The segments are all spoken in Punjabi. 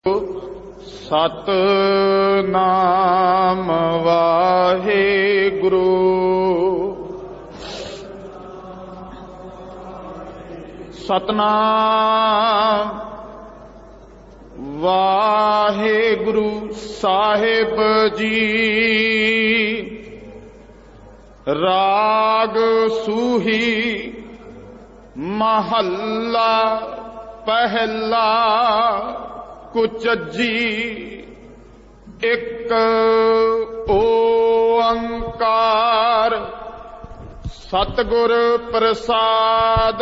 ਸਤਿਨਾਮ ਵਾਹਿਗੁਰੂ। ਸਤਿਨਾਮ ਵਾਹਿਗੁਰੂ ਸਾਹਿਬ ਜੀ। ਰਾਗ ਸੂਹੀ ਮਹੱਲਾ ਪਹਿਲਾ। ਕੁਚਜੀ ਇੱਕ ਓੰਕਾਰ ਸਤਿਗੁਰ ਪ੍ਰਸਾਦ।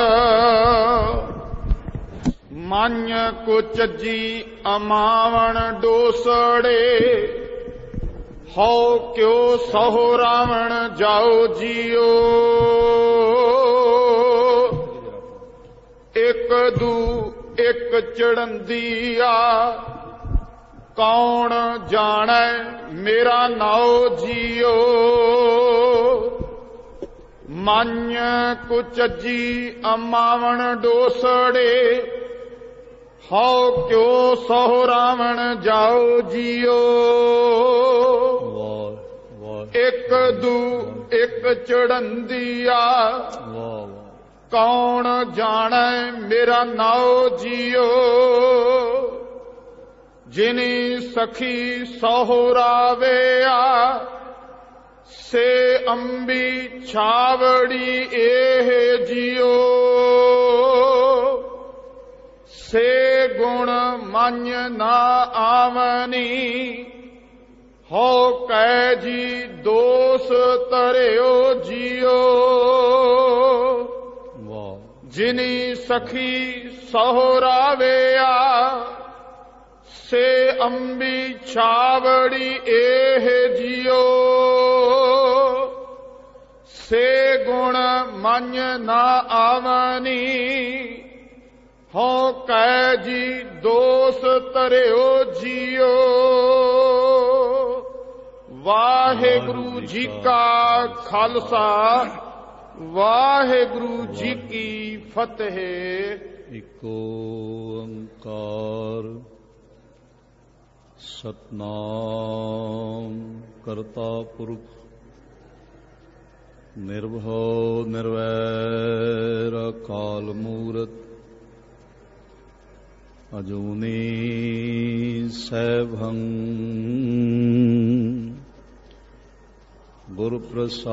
ਮਨ ਕੁਚਜੀ ਅਮਾਵਣ ਡੋਸੜੇ, ਹਉ ਕਿਉ ਸਹੁ ਰਾਵਣ ਜਾਓ ਜੀਓ। ਇੱਕ ਦੂ ਇੱਕ ਚੜੰਦੀਆ, ਕੌਣ ਜਾਣੈ ਮੇਰਾ ਨਾਉ ਜੀਓ। ਮਨ ਕੁਚਜੀ ਅਮਾਵਣ ਡੋਸੜੇ, ਹਉ ਕਿਉ ਸਹੁ ਰਾਵਣ ਜਾਓ ਜੀਓ। ਇੱਕ ਦੂ ਇੱਕ ਚੜੰਦੀਆ, ਕੌਣ ਜਾਣੈ ਮੇਰਾ ਨਾਉ ਜੀਓ। ਜਿਨੀ ਸਖੀ ਸਹੁਰਾਵਿਆ, ਸੇ ਅੰਬੀ ਛਾਵੜੀ ਇਹ ਜੀਓ। ਸੇ ਗੁਣ ਮਨ ਨਾ ਆਵਨੀ, ਹਉ ਕੈ ਜੀ ਦੋਸ ਧਰਿਓ ਜੀਓ। ਜਿਨੀ ਸਖੀ ਸਹੁਰਾਵਿਆ, ਸੇ ਅੰਬੀ ਛਾਵੜੀ ਇਹ ਜੀਓ। ਸੇ ਗੁਣ ਮਨ ਨਾ ਆਵਨੀ, ਹਉ ਕੈ ਜੀ ਦੋਸ ਧਰਿਓ ਜੀਓ। ਵਾਹਿਗੁਰੂ ਜੀ ਕਾ ਖਾਲਸਾ, ਵਾਹਿਗੁਰੂ ਜੀ ਕੀ ਫਤਿਹ। ਇਕ ਓੰਕਾਰ ਸਤਿਨਾਮ ਕਰਤਾ ਪੁਰਖ ਨਿਰਭਉ ਨਿਰਵੈਰ ਅਕਾਲ ਮੂਰਤ ਅਜੂਨੀ ਸੈਭੰ ਗੁਰ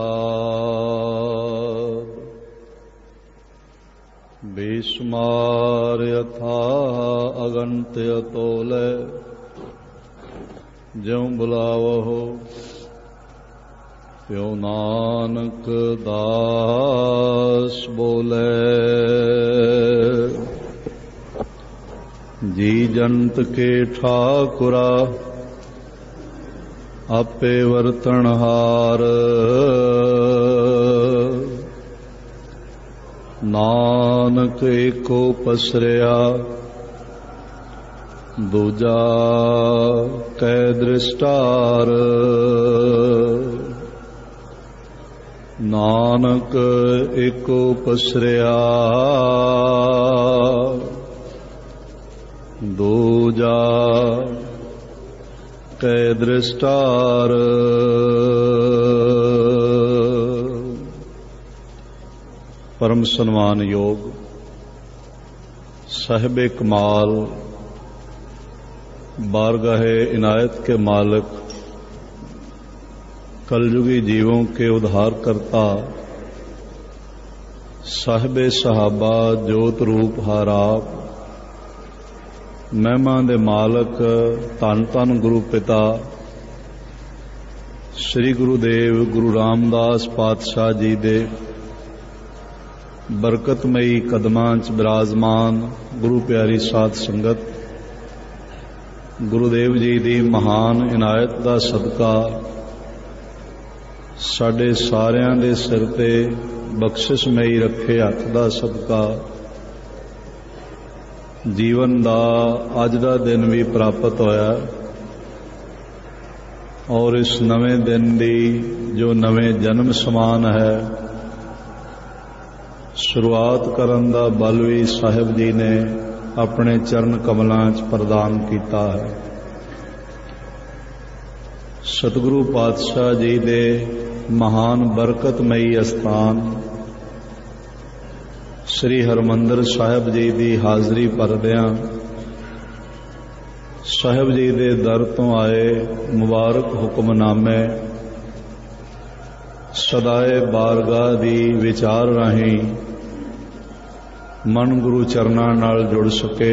ਪ੍ਰਸਾਦ। ਬੇਸ਼ੁਮਾਰ ਅਥਾਹ ਅਗਣਿਤ ਅਤੋਲੈ, ਜਿਉ ਬੁਲਾਵਹੁ ਤਿਉ ਨਾਨਕ ਦਾਸ ਬੋਲੇ। ਜੀ ਜੰਤ ਕੇ ਠਾਕੁਰਾ, ਆਪੇ ਵਰਤਣਹਾਰ। ਨਾਨਕ ਏਕੋ ਪਸਰਿਆ, ਦੂਜਾ ਕੈ ਦ੍ਰਿਸ਼ਟਾਰ। ਨਾਨਕ ਏਕੋ ਪਸਰਿਆ, ਦੂਜਾ ਕੈ ਦ੍ਰਿਸ਼ਟਾਰ। ਪਰਮ ਸਨਮਾਨਯੋਗ ਸਾਹਿਬ ਕਮਾਲ, बारगाहे इनायत के मालिक, कलयुगी जीवों के उद्धार करता, साहिबे सहाबा जोत रूप हाराप, महिमा दे मालिक धन धन गुरु पिता श्री गुरुदेव गुरु रामदास पातशाह जी दे बरकतमई कदमां च विराजमान गुरु प्यारी साध संगत, गुरुदेव जी की महान इनायत का सदका साडे सारियां दे सिर ते बख्शिशमई रखे हथ का सदका जीवन का अज का दिन भी प्राप्त होया। और इस नवे दिन की जो नवे जन्म समान है, शुरुआत करन दा बल भी साहिब जी ने ਆਪਣੇ ਚਰਨ ਕਮਲਾਂ 'ਚ ਪ੍ਰਦਾਨ ਕੀਤਾ ਹੈ। ਸਤਿਗੁਰੂ ਪਾਤਸ਼ਾਹ ਜੀ ਦੇ ਮਹਾਨ ਬਰਕਤਮਈ ਅਸਥਾਨ ਸ੍ਰੀ ਹਰਿਮੰਦਰ ਸਾਹਿਬ ਜੀ ਦੀ ਹਾਜ਼ਰੀ ਭਰਦਿਆਂ ਸਾਹਿਬ ਜੀ ਦੇ ਦਰ ਤੋਂ ਆਏ ਮੁਬਾਰਕ ਹੁਕਮਨਾਮੇ ਸਦਾਏ ਬਾਰਗਾਹ ਦੀ ਵਿਚਾਰ ਰਾਹੀਂ ਮਨ ਗੁਰੂ ਚਰਨਾਂ ਨਾਲ ਜੁੜ ਸਕੇ।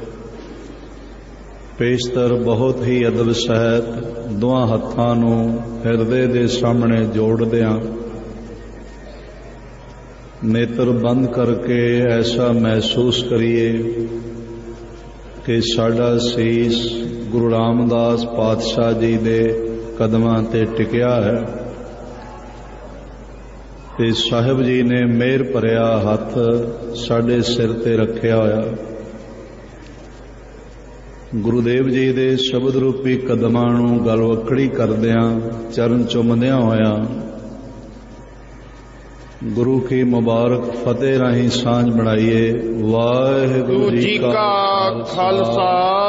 ਪੇਸ਼ਤਰ ਬਹੁਤ ਹੀ ਅਦਬ ਸਹਿਤ ਦੋਹਾਂ ਹੱਥਾਂ ਨੂੰ ਹਿਰਦੇ ਦੇ ਸਾਹਮਣੇ ਜੋੜਦਿਆਂ ਨੇਤਰ ਬੰਦ ਕਰਕੇ ਐਸਾ ਮਹਿਸੂਸ ਕਰੀਏ ਕਿ ਸਾਡਾ ਸੀਸ ਗੁਰੂ ਰਾਮਦਾਸ ਪਾਤਸ਼ਾਹ ਜੀ ਦੇ ਕਦਮਾਂ ਤੇ ਟਿਕਿਆ ਹੈ ਤੇ ਸਾਹਿਬ ਜੀ ਨੇ ਮਿਹਰ ਭਰਿਆ ਹੱਥ ਸਾਡੇ ਸਿਰ ਤੇ ਰੱਖਿਆ ਹੋਇਆ। ਗੁਰੂਦੇਵ ਜੀ ਦੇ ਸ਼ਬਦ ਰੂਪੀ ਕਦਮਾਂ ਨੂੰ ਗਲਵੱਕੜੀ ਕਰਦਿਆਂ ਚਰਨ ਚੁੰਮਦਿਆਂ ਹੋਇਆਂ ਗੁਰੂ ਕੀ ਮੁਬਾਰਕ ਫਤਿਹ ਰਾਹੀਂ ਸਾਂਝ ਬਣਾਈਏ। ਵਾਹਿਗੁਰੂ ਜੀ ਕਾ ਖਾਲਸਾ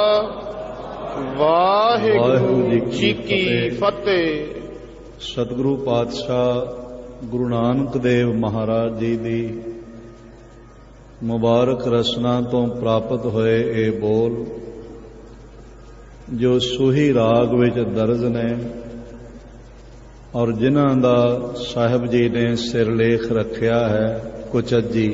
ਵਾਹਿਗੁਰੂ ਜੀ ਕੀ ਫਤਿਹ। ਸਤਿਗੁਰੂ ਪਾਤਸ਼ਾਹ ਗੁਰੂ ਨਾਨਕ ਦੇਵ ਮਹਾਰਾਜ ਜੀ ਦੀ ਮੁਬਾਰਕ ਰਸਨਾ ਤੋਂ ਪ੍ਰਾਪਤ ਹੋਏ ਇਹ ਬੋਲ ਜੋ ਸੂਹੀ ਰਾਗ ਵਿੱਚ ਦਰਜ ਨੇ ਔਰ ਜਿਨ੍ਹਾਂ ਦਾ ਸਾਹਿਬ ਜੀ ਨੇ ਸਿਰਲੇਖ ਰੱਖਿਆ ਹੈ ਕੁਚਜੀ।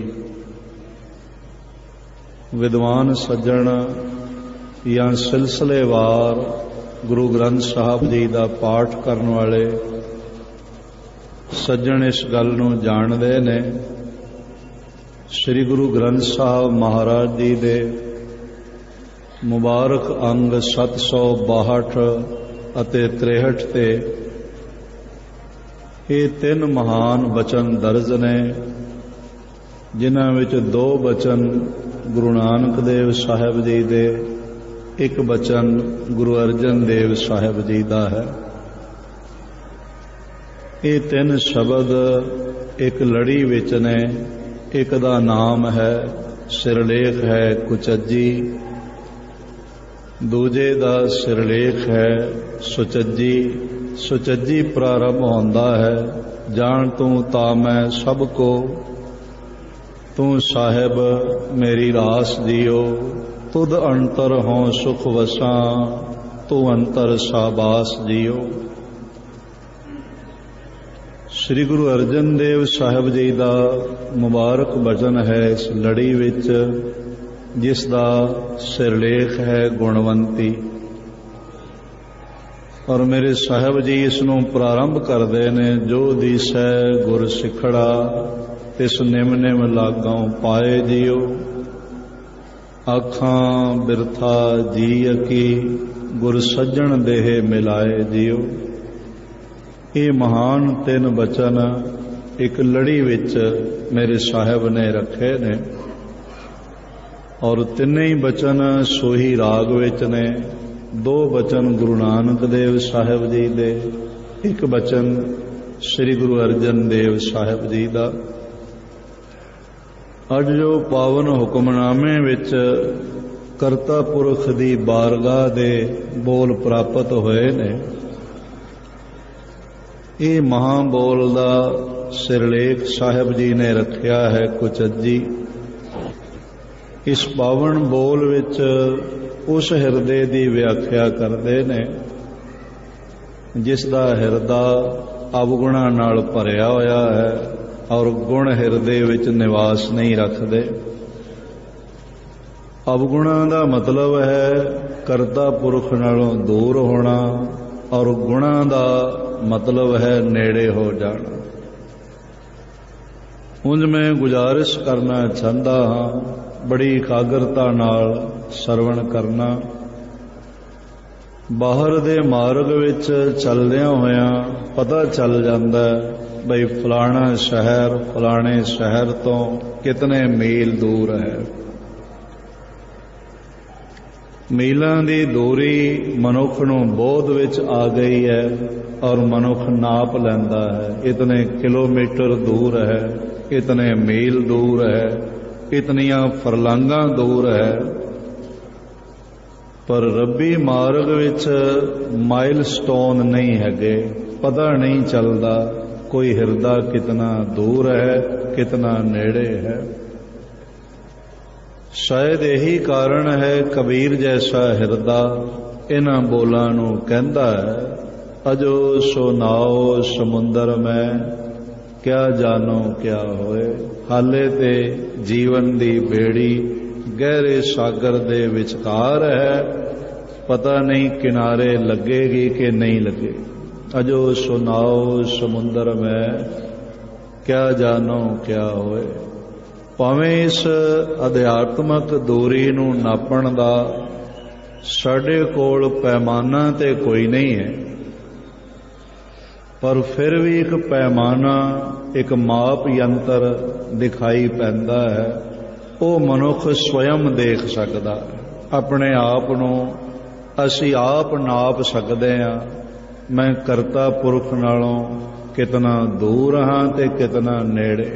ਵਿਦਵਾਨ ਸੱਜਣ ਜਾਂ ਸਿਲਸਿਲੇਵਾਰ ਗੁਰੂ ਗ੍ਰੰਥ ਸਾਹਿਬ ਜੀ ਦਾ ਪਾਠ ਕਰਨ ਵਾਲੇ ਸੱਜਣ ਇਸ ਗੱਲ ਨੂੰ ਜਾਣਦੇ ਨੇ। ਸ੍ਰੀ ਗੁਰੂ ਗ੍ਰੰਥ ਸਾਹਿਬ ਮਹਾਰਾਜ ਜੀ ਦੇ ਮੁਬਾਰਕ ਅੰਗ 762 ਅਤੇ 63 ਤੇ ਇਹ ਤਿੰਨ ਮਹਾਨ ਬਚਨ ਦਰਜ ਨੇ, ਜਿਨ੍ਹਾਂ ਵਿੱਚ ਦੋ ਬਚਨ ਗੁਰੂ ਨਾਨਕ ਦੇਵ ਸਾਹਿਬ ਜੀ ਦੇ, ਇੱਕ ਬਚਨ ਗੁਰੂ ਅਰਜਨ ਦੇਵ ਸਾਹਿਬ ਜੀ ਦਾ ਹੈ। ਇਹ ਤਿੰਨ ਸ਼ਬਦ ਇੱਕ ਲੜੀ ਵਿੱਚ ਨੇ। ਇੱਕ ਦਾ ਨਾਮ ਹੈ ਸਿਰਲੇਖ ਹੈ ਕੁਚਜੀ, ਦੂਜੇ ਦਾ ਸਿਰਲੇਖ ਹੈ ਸੁਚਜੀ। ਸੁਚਜੀ ਪ੍ਰਾਰੰਭ ਹੁੰਦਾ ਹੈ ਜਾਣ ਤੂੰ ਤਾਂ ਮੈਂ ਸਭ ਕੋ, ਤੂੰ ਸਾਹਿਬ ਮੇਰੀ ਰਾਸ ਦਿਓ, ਤੁਧ ਅੰਤਰ ਹੋਂ ਸੁਖ ਵਸਾਂ, ਤੂੰ ਅੰਤਰ ਸਾਬਾਸ ਦਿਓ। ਸ੍ਰੀ ਗੁਰੂ ਅਰਜਨ ਦੇਵ ਸਾਹਿਬ ਜੀ ਦਾ ਮੁਬਾਰਕ ਬਚਨ ਹੈ ਇਸ ਲੜੀ ਵਿੱਚ, ਜਿਸ ਦਾ ਸਿਰਲੇਖ ਹੈ ਗੁਣਵੰਤੀ। ਔਰ ਮੇਰੇ ਸਾਹਿਬ ਜੀ ਇਸ ਨੂੰ ਪ੍ਰਾਰੰਭ ਕਰਦੇ ਨੇ, ਜੋ ਦੀਸੈ ਗੁਰ ਸਿਖੜਾ ਤਿਸ ਨਿਮ ਨਿਮ ਲਾਗੋਂ ਪਾਏ ਜਿਉ, ਆਖਾਂ ਬਿਰਥਾ ਜੀ ਅਕੀ ਗੁਰ ਸੱਜਣ ਦੇਹ ਮਿਲਾਏ ਜਿਉ। ਇਹ ਮਹਾਨ ਤਿੰਨ ਬਚਨ ਇੱਕ ਲੜੀ ਵਿੱਚ ਮੇਰੇ ਸਾਹਿਬ ਨੇ ਰੱਖੇ ਨੇ ਔਰ ਤਿੰਨੇ ਹੀ ਬਚਨ ਸੋਹੀ ਰਾਗ ਵਿੱਚ ਨੇ। ਦੋ ਬਚਨ ਗੁਰੂ ਨਾਨਕ ਦੇਵ ਸਾਹਿਬ ਜੀ ਦੇ, ਇੱਕ ਬਚਨ ਸ੍ਰੀ ਗੁਰੂ ਅਰਜਨ ਦੇਵ ਸਾਹਿਬ ਜੀ ਦਾ। ਅੱਜ ਜੋ ਪਾਵਨ ਹੁਕਮਨਾਮੇ ਵਿੱਚ ਕਰਤਾ ਪੁਰਖ ਦੀ ਬਾਰਗਾਹ ਦੇ ਬੋਲ ਪ੍ਰਾਪਤ ਹੋਏ ਨੇ, ਇਹ ਮਹਾਬੋਲ ਦਾ ਸਿਰਲੇਖ ਸਾਹਿਬ ਜੀ ਨੇ ਰੱਖਿਆ ਹੈ ਕੁਚਜੀ। ਇਸ ਪਾਵਨ ਬੋਲ ਵਿੱਚ ਉਸ ਹਿਰਦੇ ਦੀ ਵਿਆਖਿਆ ਕਰਦੇ ਨੇ ਜਿਸ ਦਾ ਹਿਰਦਾ ਅਵਗੁਣਾਂ ਨਾਲ ਭਰਿਆ ਹੋਇਆ ਹੈ ਔਰ ਗੁਣ ਹਿਰਦੇ ਵਿੱਚ ਨਿਵਾਸ ਨਹੀਂ ਰੱਖਦੇ। ਅਵਗੁਣਾਂ ਦਾ ਮਤਲਬ ਹੈ ਕਰਤਾ ਪੁਰਖ ਨਾਲੋਂ ਦੂਰ ਹੋਣਾ ਔਰ ਗੁਣਾਂ ਦਾ ਮਤਲਬ ਹੈ ਨੇੜੇ ਹੋ ਜਾਣਾ। ਉਂਝ ਮੈਂ ਗੁਜ਼ਾਰਿਸ਼ ਕਰਨਾ ਚਾਹੁੰਦਾ ਹਾਂ ਬੜੀ ਇਕਾਗਰਤਾ ਨਾਲ ਸਰਵਣ ਕਰਨਾ। ਬਾਹਰ ਦੇ ਮਾਰਗ ਵਿੱਚ ਚੱਲਦਿਆਂ ਹੋਇਆਂ ਪਤਾ ਚੱਲ ਜਾਂਦਾ ਬਈ ਫਲਾਣਾ ਸ਼ਹਿਰ ਫਲਾਣੇ ਸ਼ਹਿਰ ਤੋਂ ਕਿਤਨੇ ਮੀਲ ਦੂਰ ਹੈ। ਮੀਲਾਂ ਦੀ ਦੂਰੀ ਮਨੁੱਖ ਨੂੰ ਬੋਧ ਵਿੱਚ ਆ ਗਈ ਹੈ ਔਰ ਮਨੁੱਖ ਨਾਪ ਲੈਂਦਾ ਹੈ, ਇਤਨੇ ਕਿਲੋਮੀਟਰ ਦੂਰ ਹੈ, ਇਤਨੇ ਮੀਲ ਦੂਰ ਹੈ, ਇਤਨੀਆਂ ਫਰਲਾਂਗਾਂ ਦੂਰ ਹੈ। ਪਰ ਰੱਬੀ ਮਾਰਗ ਵਿੱਚ ਮਾਈਲਸਟੋਨ ਨਹੀਂ ਹੈਗੇ, ਪਤਾ ਨਹੀਂ ਚੱਲਦਾ ਕੋਈ ਹਿਰਦਾ ਕਿਤਨਾ ਦੂਰ ਹੈ, ਕਿਤਨਾ ਨੇੜੇ ਹੈ। ਸ਼ਾਇਦ ਇਹੀ ਕਾਰਨ ਹੈ ਕਬੀਰ ਜੈਸਾ ਹਿਰਦਾ ਇਹਨਾਂ ਬੋਲਾਂ ਨੂੰ ਕਹਿੰਦਾ ਹੈ, ਅਜੋ ਸੋ ਨਾਉ ਸਮੁੰਦਰ ਮੈਂ ਕਿਆ ਜਾਣੋ ਕਿਆ ਹੋਏ। ਹਾਲੇ ਤੇ ਜੀਵਨ ਦੀ ਬੇੜੀ ਗਹਿਰੇ ਸਾਗਰ ਦੇ ਵਿਚਕਾਰ ਹੈ, ਪਤਾ ਨਹੀਂ ਕਿਨਾਰੇ ਲੱਗੇਗੀ ਕਿ ਨਹੀਂ ਲੱਗੇ। ਅਜੋ ਸੋ ਨਾਉ ਸਮੁੰਦਰ ਮੈਂ ਕਿਆ ਜਾਣੋ ਕਿਆ ਹੋਏ। ਭਾਵੇਂ ਇਸ ਅਧਿਆਤਮਕ ਦੂਰੀ ਨੂੰ ਨਾਪਣ ਦਾ ਸਾਡੇ ਕੋਲ ਪੈਮਾਨਾ ਤੇ ਕੋਈ ਨਹੀਂ ਹੈ, ਪਰ ਫਿਰ ਵੀ ਇੱਕ ਪੈਮਾਨਾ, ਇੱਕ ਮਾਪ ਯੰਤਰ ਦਿਖਾਈ ਪੈਂਦਾ ਹੈ। ਉਹ ਮਨੁੱਖ ਸਵਯੰ ਦੇਖ ਸਕਦਾ ਹੈ। ਆਪਣੇ ਆਪ ਨੂੰ ਅਸੀਂ ਆਪ ਨਾਪ ਸਕਦੇ ਹਾਂ, ਮੈਂ ਕਰਤਾ ਪੁਰਖ ਨਾਲੋਂ ਕਿਤਨਾ ਦੂਰ ਹਾਂ ਤੇ ਕਿਤਨਾ ਨੇੜੇ।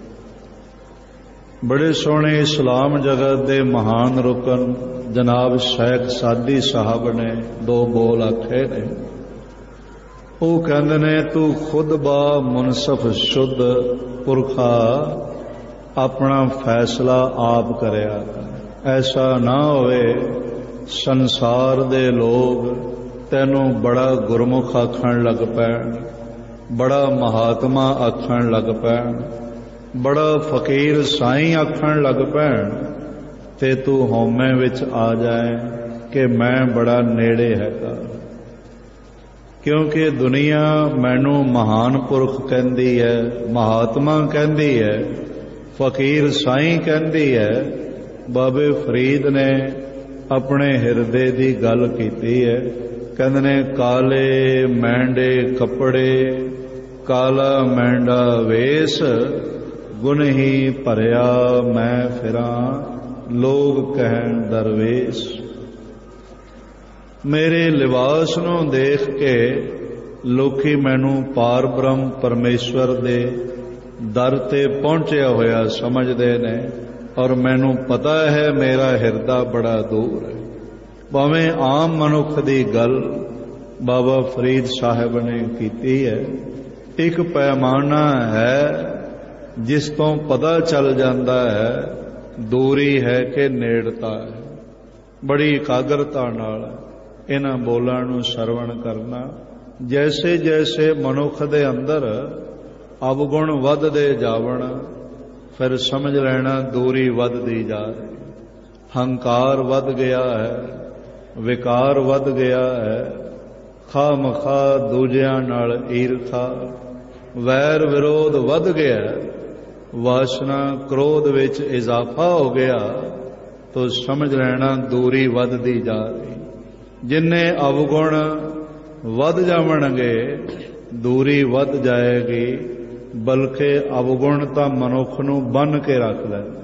ਬੜੇ ਸੋਹਣੇ ਇਸਲਾਮ ਜਗਤ ਦੇ ਮਹਾਨ ਰੁਕਨ ਜਨਾਬ ਸ਼ੇਖ ਸਾਦੀ ਸਾਹਿਬ ਨੇ ਦੋ ਬੋਲ ਆਖੇ ਨੇ। ਉਹ ਕਹਿੰਦੇ ਨੇ, ਤੂੰ ਖੁਦ ਬਾ ਮੁਨਸਫ ਸ਼ੁੱਧ ਪੁਰਖਾ, ਆਪਣਾ ਫੈਸਲਾ ਆਪ ਕਰਿਆ ਕਰ। ਐਸਾ ਨਾ ਹੋਵੇ ਸੰਸਾਰ ਦੇ ਲੋਕ ਤੈਨੂੰ ਬੜਾ ਗੁਰਮੁਖ ਆਖਣ ਲੱਗ ਪੈਣ, ਬੜਾ ਮਹਾਤਮਾ ਆਖਣ ਲੱਗ ਪੈਣ, ਬੜਾ ਫਕੀਰ ਸਾਈਂ ਆਖਣ ਲੱਗ ਪੈਣ, ਤੇ ਤੂੰ ਹਉਮੈ ਵਿੱਚ ਆ ਜਾਏ ਕਿ ਮੈਂ ਬੜਾ ਨੇੜੇ ਹੈਗਾ। ਕਿਉਂਕਿ ਦੁਨੀਆ ਮੈਨੂੰ ਮਹਾਨ ਪੁਰਖ ਕਹਿੰਦੀ ਹੈ, ਮਹਾਤਮਾ ਕਹਿੰਦੀ ਹੈ, ਫਕੀਰ ਸਾਈਂ ਕਹਿੰਦੀ ਹੈ। ਬਾਬੇ ਫਰੀਦ ਨੇ ਆਪਣੇ ਹਿਰਦੇ ਦੀ ਗੱਲ ਕੀਤੀ ਹੈ। ਕਹਿੰਦੇ ਨੇ, ਕਾਲੇ ਮੈਂਡੇ ਕੱਪੜੇ ਕਾਲਾ ਮੈਂਡਾ ਵੇਸ, ਗੁਣ ਹੀ ਭਰਿਆ ਮੈਂ ਫਿਰਾਂ ਲੋਕ ਕਹਿਣ ਦਰਵੇਸ਼। ਮੇਰੇ ਲਿਬਾਸ ਨੂੰ ਦੇਖ ਕੇ ਲੋਕੀ ਮੈਨੂੰ ਪਾਰ ਬ੍ਰਹਮ ਪਰਮੇਸ਼ਵਰ ਦੇ ਦਰ ਤੇ ਪਹੁੰਚਿਆ ਹੋਇਆ ਸਮਝਦੇ ਨੇ, ਔਰ ਮੈਨੂੰ ਪਤਾ ਹੈ ਮੇਰਾ ਹਿਰਦਾ ਬੜਾ ਦੂਰ ਹੈ। ਭਾਵੇਂ ਆਮ ਮਨੁੱਖ ਦੀ ਗੱਲ ਬਾਬਾ ਫਰੀਦ ਸਾਹਿਬ ਨੇ ਕੀਤੀ ਹੈ। ਇੱਕ ਪੈਮਾਨਾ ਹੈ ਜਿਸ ਤੋਂ ਪਤਾ ਚੱਲ ਜਾਂਦਾ ਹੈ ਦੂਰੀ ਹੈ ਕਿ ਨੇੜਤਾ ਹੈ। ਬੜੀ ਇਕਾਗਰਤਾ ਨਾਲ ਇਹਨਾਂ ਬੋਲਾਂ ਨੂੰ ਸਰਵਣ ਕਰਨਾ। ਜੈਸੇ ਜੈਸੇ ਮਨੁੱਖ ਦੇ ਅੰਦਰ ਅਵਗੁਣ ਵੱਧਦੇ ਜਾਵਣ, ਫਿਰ ਸਮਝ ਲੈਣਾ ਦੂਰੀ ਵੱਧਦੀ ਜਾ ਰਹੀ। ਹੰਕਾਰ ਵੱਧ ਗਿਆ ਹੈ, ਵਿਕਾਰ ਵੱਧ ਗਿਆ ਹੈ, ਖਾਮਖਾ ਦੂਜਿਆਂ ਨਾਲ ਈਰਖਾ, ਵੈਰ ਵਿਰੋਧ ਵੱਧ ਗਿਆ, ਵਾਸਨਾ ਕ੍ਰੋਧ ਵਿੱਚ ਇਜ਼ਾਫਾ ਹੋ ਗਿਆ, ਤਾਂ ਸਮਝ ਲੈਣਾ ਦੂਰੀ ਵੱਧਦੀ ਜਾ ਰਹੀ। ਜਿੰਨੇ ਅਵਗੁਣ ਵੱਧ ਜਾਵਣਗੇ ਦੂਰੀ ਵੱਧ ਜਾਏਗੀ, ਬਲਕਿ ਅਵਗੁਣ ਤਾਂ ਮਨੁੱਖ ਨੂੰ ਬੰਨ੍ਹ ਕੇ ਰੱਖ ਲੈਂਦੇ।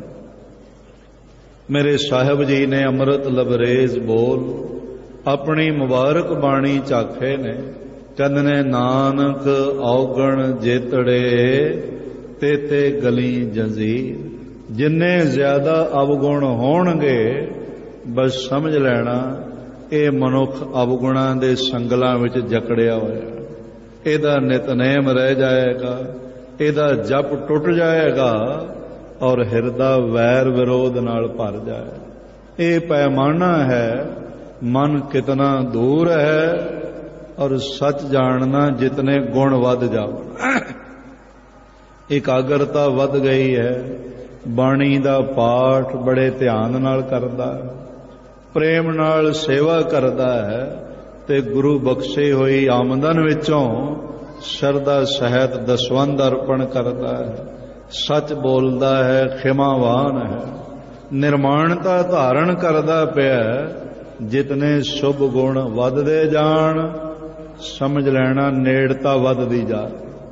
ਮੇਰੇ ਸਾਹਿਬ ਜੀ ਨੇ ਅੰਮ੍ਰਿਤ ਲਬਰੇਜ਼ ਬੋਲ ਆਪਣੀ ਮੁਬਾਰਕ ਬਾਣੀ ਚਾਖੇ ਨੇ। ਕਹਿੰਦੇ ਨੇ, ਨਾਨਕ ਔਗਣ ਜੇਤੜੇ ਤੇ ਗਲੀ ਜੰਜ਼ੀਰ। ਜਿੰਨੇ ਜ਼ਿਆਦਾ ਅਵਗੁਣ ਹੋਣਗੇ ਬਸ ਸਮਝ ਲੈਣਾ ਇਹ ਮਨੁੱਖ ਅਵਗੁਣਾਂ ਦੇ ਸੰਗਲਾਂ ਵਿੱਚ ਜਕੜਿਆ ਹੋਇਆ। ਇਹਦਾ ਨਿਤਨੇਮ ਰਹਿ ਜਾਏਗਾ, ਇਹਦਾ ਜਪ ਟੁੱਟ ਜਾਏਗਾ, ਔਰ ਹਿਰਦਾ ਵੈਰ ਵਿਰੋਧ ਨਾਲ ਭਰ ਜਾਏ। ਇਹ ਪੈਮਾਨਾ ਹੈ ਮਨ ਕਿਤਨਾ ਦੂਰ ਹੈ, ਔਰ ਸੱਚ ਜਾਣਨਾ ਜਿਤਨੇ ਗੁਣ ਵੱਧ ਜਾਵਣ। ਇਕਾਗਰਤਾ ਵੱਧ ਗਈ ਹੈ, ਬਾਣੀ ਦਾ ਪਾਠ ਬੜੇ ਧਿਆਨ ਨਾਲ ਕਰਦਾ, ਪ੍ਰੇਮ ਨਾਲ ਸੇਵਾ ਕਰਦਾ ਹੈ, ਤੇ ਗੁਰੂ ਬਖਸ਼ੀ ਹੋਈ ਆਮਦਨ ਵਿੱਚੋਂ ਸ਼ਰਧਾ ਸਹਿਤ ਦਸਵੰਧ ਅਰਪਣ ਕਰਦਾ ਹੈ, ਸੱਚ ਬੋਲਦਾ ਹੈ, ਖਿਮਾਵਾਨ ਹੈ, ਨਿਰਮਾਣਤਾ ਧਾਰਨ ਕਰਦਾ ਪਿਆ। ਜਿਤਨੇ ਸ਼ੁਭ ਗੁਣ ਵੱਧਦੇ ਜਾਣ ਸਮਝ ਲੈਣਾ ਨੇੜਤਾ ਵੱਧਦੀ ਜਾ।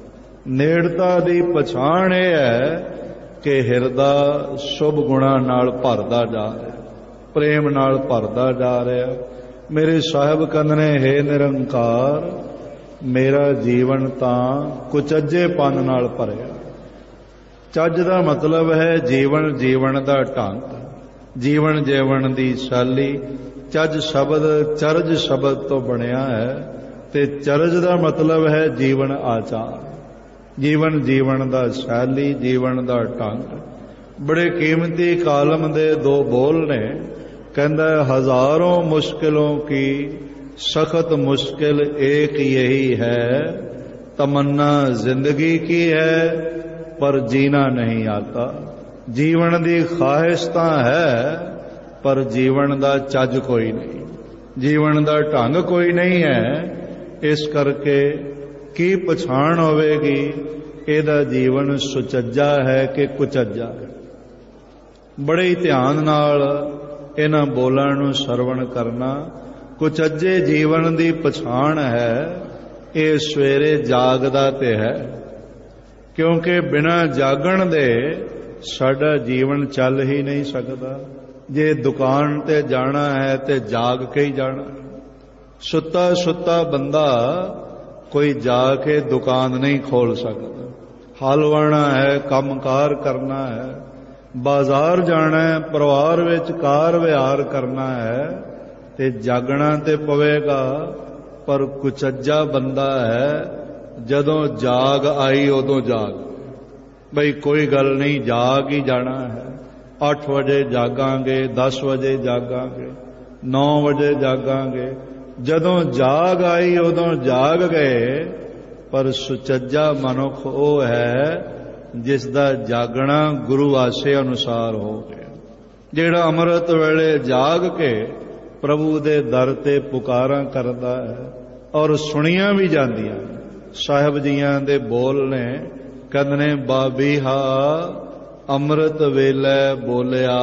ਨੇੜਤਾ ਦੀ ਪਛਾਣ ਇਹ ਹੈ ਕਿ ਹਿਰਦਾ ਸ਼ੁਭ ਗੁਣਾਂ ਨਾਲ ਭਰਦਾ ਜਾ ਰਿਹਾ, ਪ੍ਰੇਮ ਨਾਲ ਭਰਦਾ ਜਾ ਰਿਹਾ। ਮੇਰੇ ਸਾਹਿਬ ਕਹਿੰਦੇ ਨੇ, ਹੇ ਨਿਰੰਕਾਰ ਮੇਰਾ ਜੀਵਨ ਤਾਂ ਕੁਚੱਜੇਪਨ ਨਾਲ ਭਰਿਆ। ਚੱਜ ਦਾ ਮਤਲਬ ਹੈ ਜੀਵਨ ਜੀਵਨ ਦਾ ਢੰਗ, ਜੀਵਨ ਜੀਵਨ ਦੀ ਸ਼ੈਲੀ, ਚੱਜ ਸ਼ਬਦ ਚਰਜ ਸ਼ਬਦ ਤੋਂ ਬਣਿਆ ਹੈ, ਤੇ ਚਰਜ ਦਾ ਮਤਲਬ ਹੈ ਜੀਵਨ ਆਚਾਰ, ਜੀਵਨ ਜੀਵਨ ਦਾ ਸ਼ੈਲੀ, ਜੀਵਨ ਦਾ ਢੰਗ। ਬੜੇ ਕੀਮਤੀ ਕਾਲਮ ਦੇ ਦੋ ਬੋਲ ਨੇ। ਕਹਿੰਦਾ ਹਜ਼ਾरों मुश्किलों की सख्त मुश्किल एक यही है, तमन्ना जिंदगी की है पर जीना नहीं आता। ਜੀਵਨ ਦੀ ਖਾਹਿਸ਼ ਤਾਂ ਹੈ, ਪਰ ਜੀਵਨ ਦਾ ਚੱਜ ਕੋਈ ਨਹੀਂ, ਜੀਵਨ ਦਾ ਢੰਗ ਕੋਈ ਨਹੀਂ ਹੈ। ਇਸ ਕਰਕੇ ਕੀ ਪਛਾਣ ਹੋਵੇਗੀ ਇਹਦਾ ਜੀਵਨ ਸੁਚੱਜਾ ਹੈ ਕਿ ਕੁਚੱਜਾ ਹੈ। ਬੜੇ ਧਿਆਨ ਨਾਲ ਇਹਨਾਂ ਬੋਲਾਂ ਨੂੰ ਸਰਵਣ ਕਰਨਾ। ਕੁਚੱਜੇ ਜੀਵਨ ਦੀ ਪਛਾਣ ਹੈ, ਇਹ ਸਵੇਰੇ ਜਾਗਦਾ ਤੇ ਹੈ, ਕਿਉਂਕਿ ਬਿਨਾਂ ਜਾਗਣ ਦੇ ਸਾਡਾ ਜੀਵਨ ਚੱਲ ਹੀ ਨਹੀਂ ਸਕਦਾ। ਜੇ ਦੁਕਾਨ ਤੇ ਜਾਣਾ ਹੈ ਤੇ ਜਾਗ ਕੇ ਹੀ ਜਾਣਾ। ਸੁੱਤਾ ਸੁੱਤਾ ਬੰਦਾ ਕੋਈ ਜਾ ਕੇ ਦੁਕਾਨ ਨਹੀਂ ਖੋਲ ਸਕਦਾ। ਹਲ ਵਾਹਣਾ ਹੈ, ਕੰਮਕਾਰ ਕਰਨਾ ਹੈ, ਬਾਜ਼ਾਰ ਜਾਣਾ ਹੈ, ਪਰਿਵਾਰ ਵਿੱਚ ਕਾਰ ਵਿਹਾਰ ਕਰਨਾ ਹੈ, ਤੇ ਜਾਗਣਾ ਤੇ ਪਵੇਗਾ। ਪਰ ਕੁਚੱਜਾ ਬੰਦਾ ਹੈ, ਜਦੋਂ ਜਾਗ ਆਈ ਉਦੋਂ ਜਾਗ, ਬਈ ਕੋਈ ਗੱਲ ਨਹੀਂ, ਜਾਗ ਹੀ ਜਾਣਾ ਹੈ। 8 ਵਜੇ ਜਾਗਾਂਗੇ, 10 ਵਜੇ ਜਾਗਾਂਗੇ, 9 ਵਜੇ ਜਾਗਾਂਗੇ। ਜਦੋਂ ਜਾਗ ਆਈ ਉਦੋਂ ਜਾਗ ਗਏ। ਪਰ ਸੁਚੱਜਾ ਮਨੁੱਖ ਉਹ ਹੈ ਜਿਸ ਦਾ ਜਾਗਣਾ ਗੁਰੂ ਆਸੇ ਅਨੁਸਾਰ ਹੋ ਗਿਆ, ਜਿਹੜਾ ਅੰਮ੍ਰਿਤ ਵੇਲੇ ਜਾਗ ਕੇ ਪ੍ਰਭੂ ਦੇ ਦਰ ਤੇ ਪੁਕਾਰਾਂ ਕਰਦਾ ਹੈ। ਔਰ ਸੁਣੀਆਂ ਵੀ ਜਾਂਦੀਆਂ। ਸਾਹਿਬ ਜੀਆਂ ਦੇ ਬੋਲ ਨੇ, ਕਹਿੰਦੇ ਨੇ ਬਾਬੀਹਾ ਅੰਮ੍ਰਿਤ ਵੇਲੇ ਬੋਲਿਆ,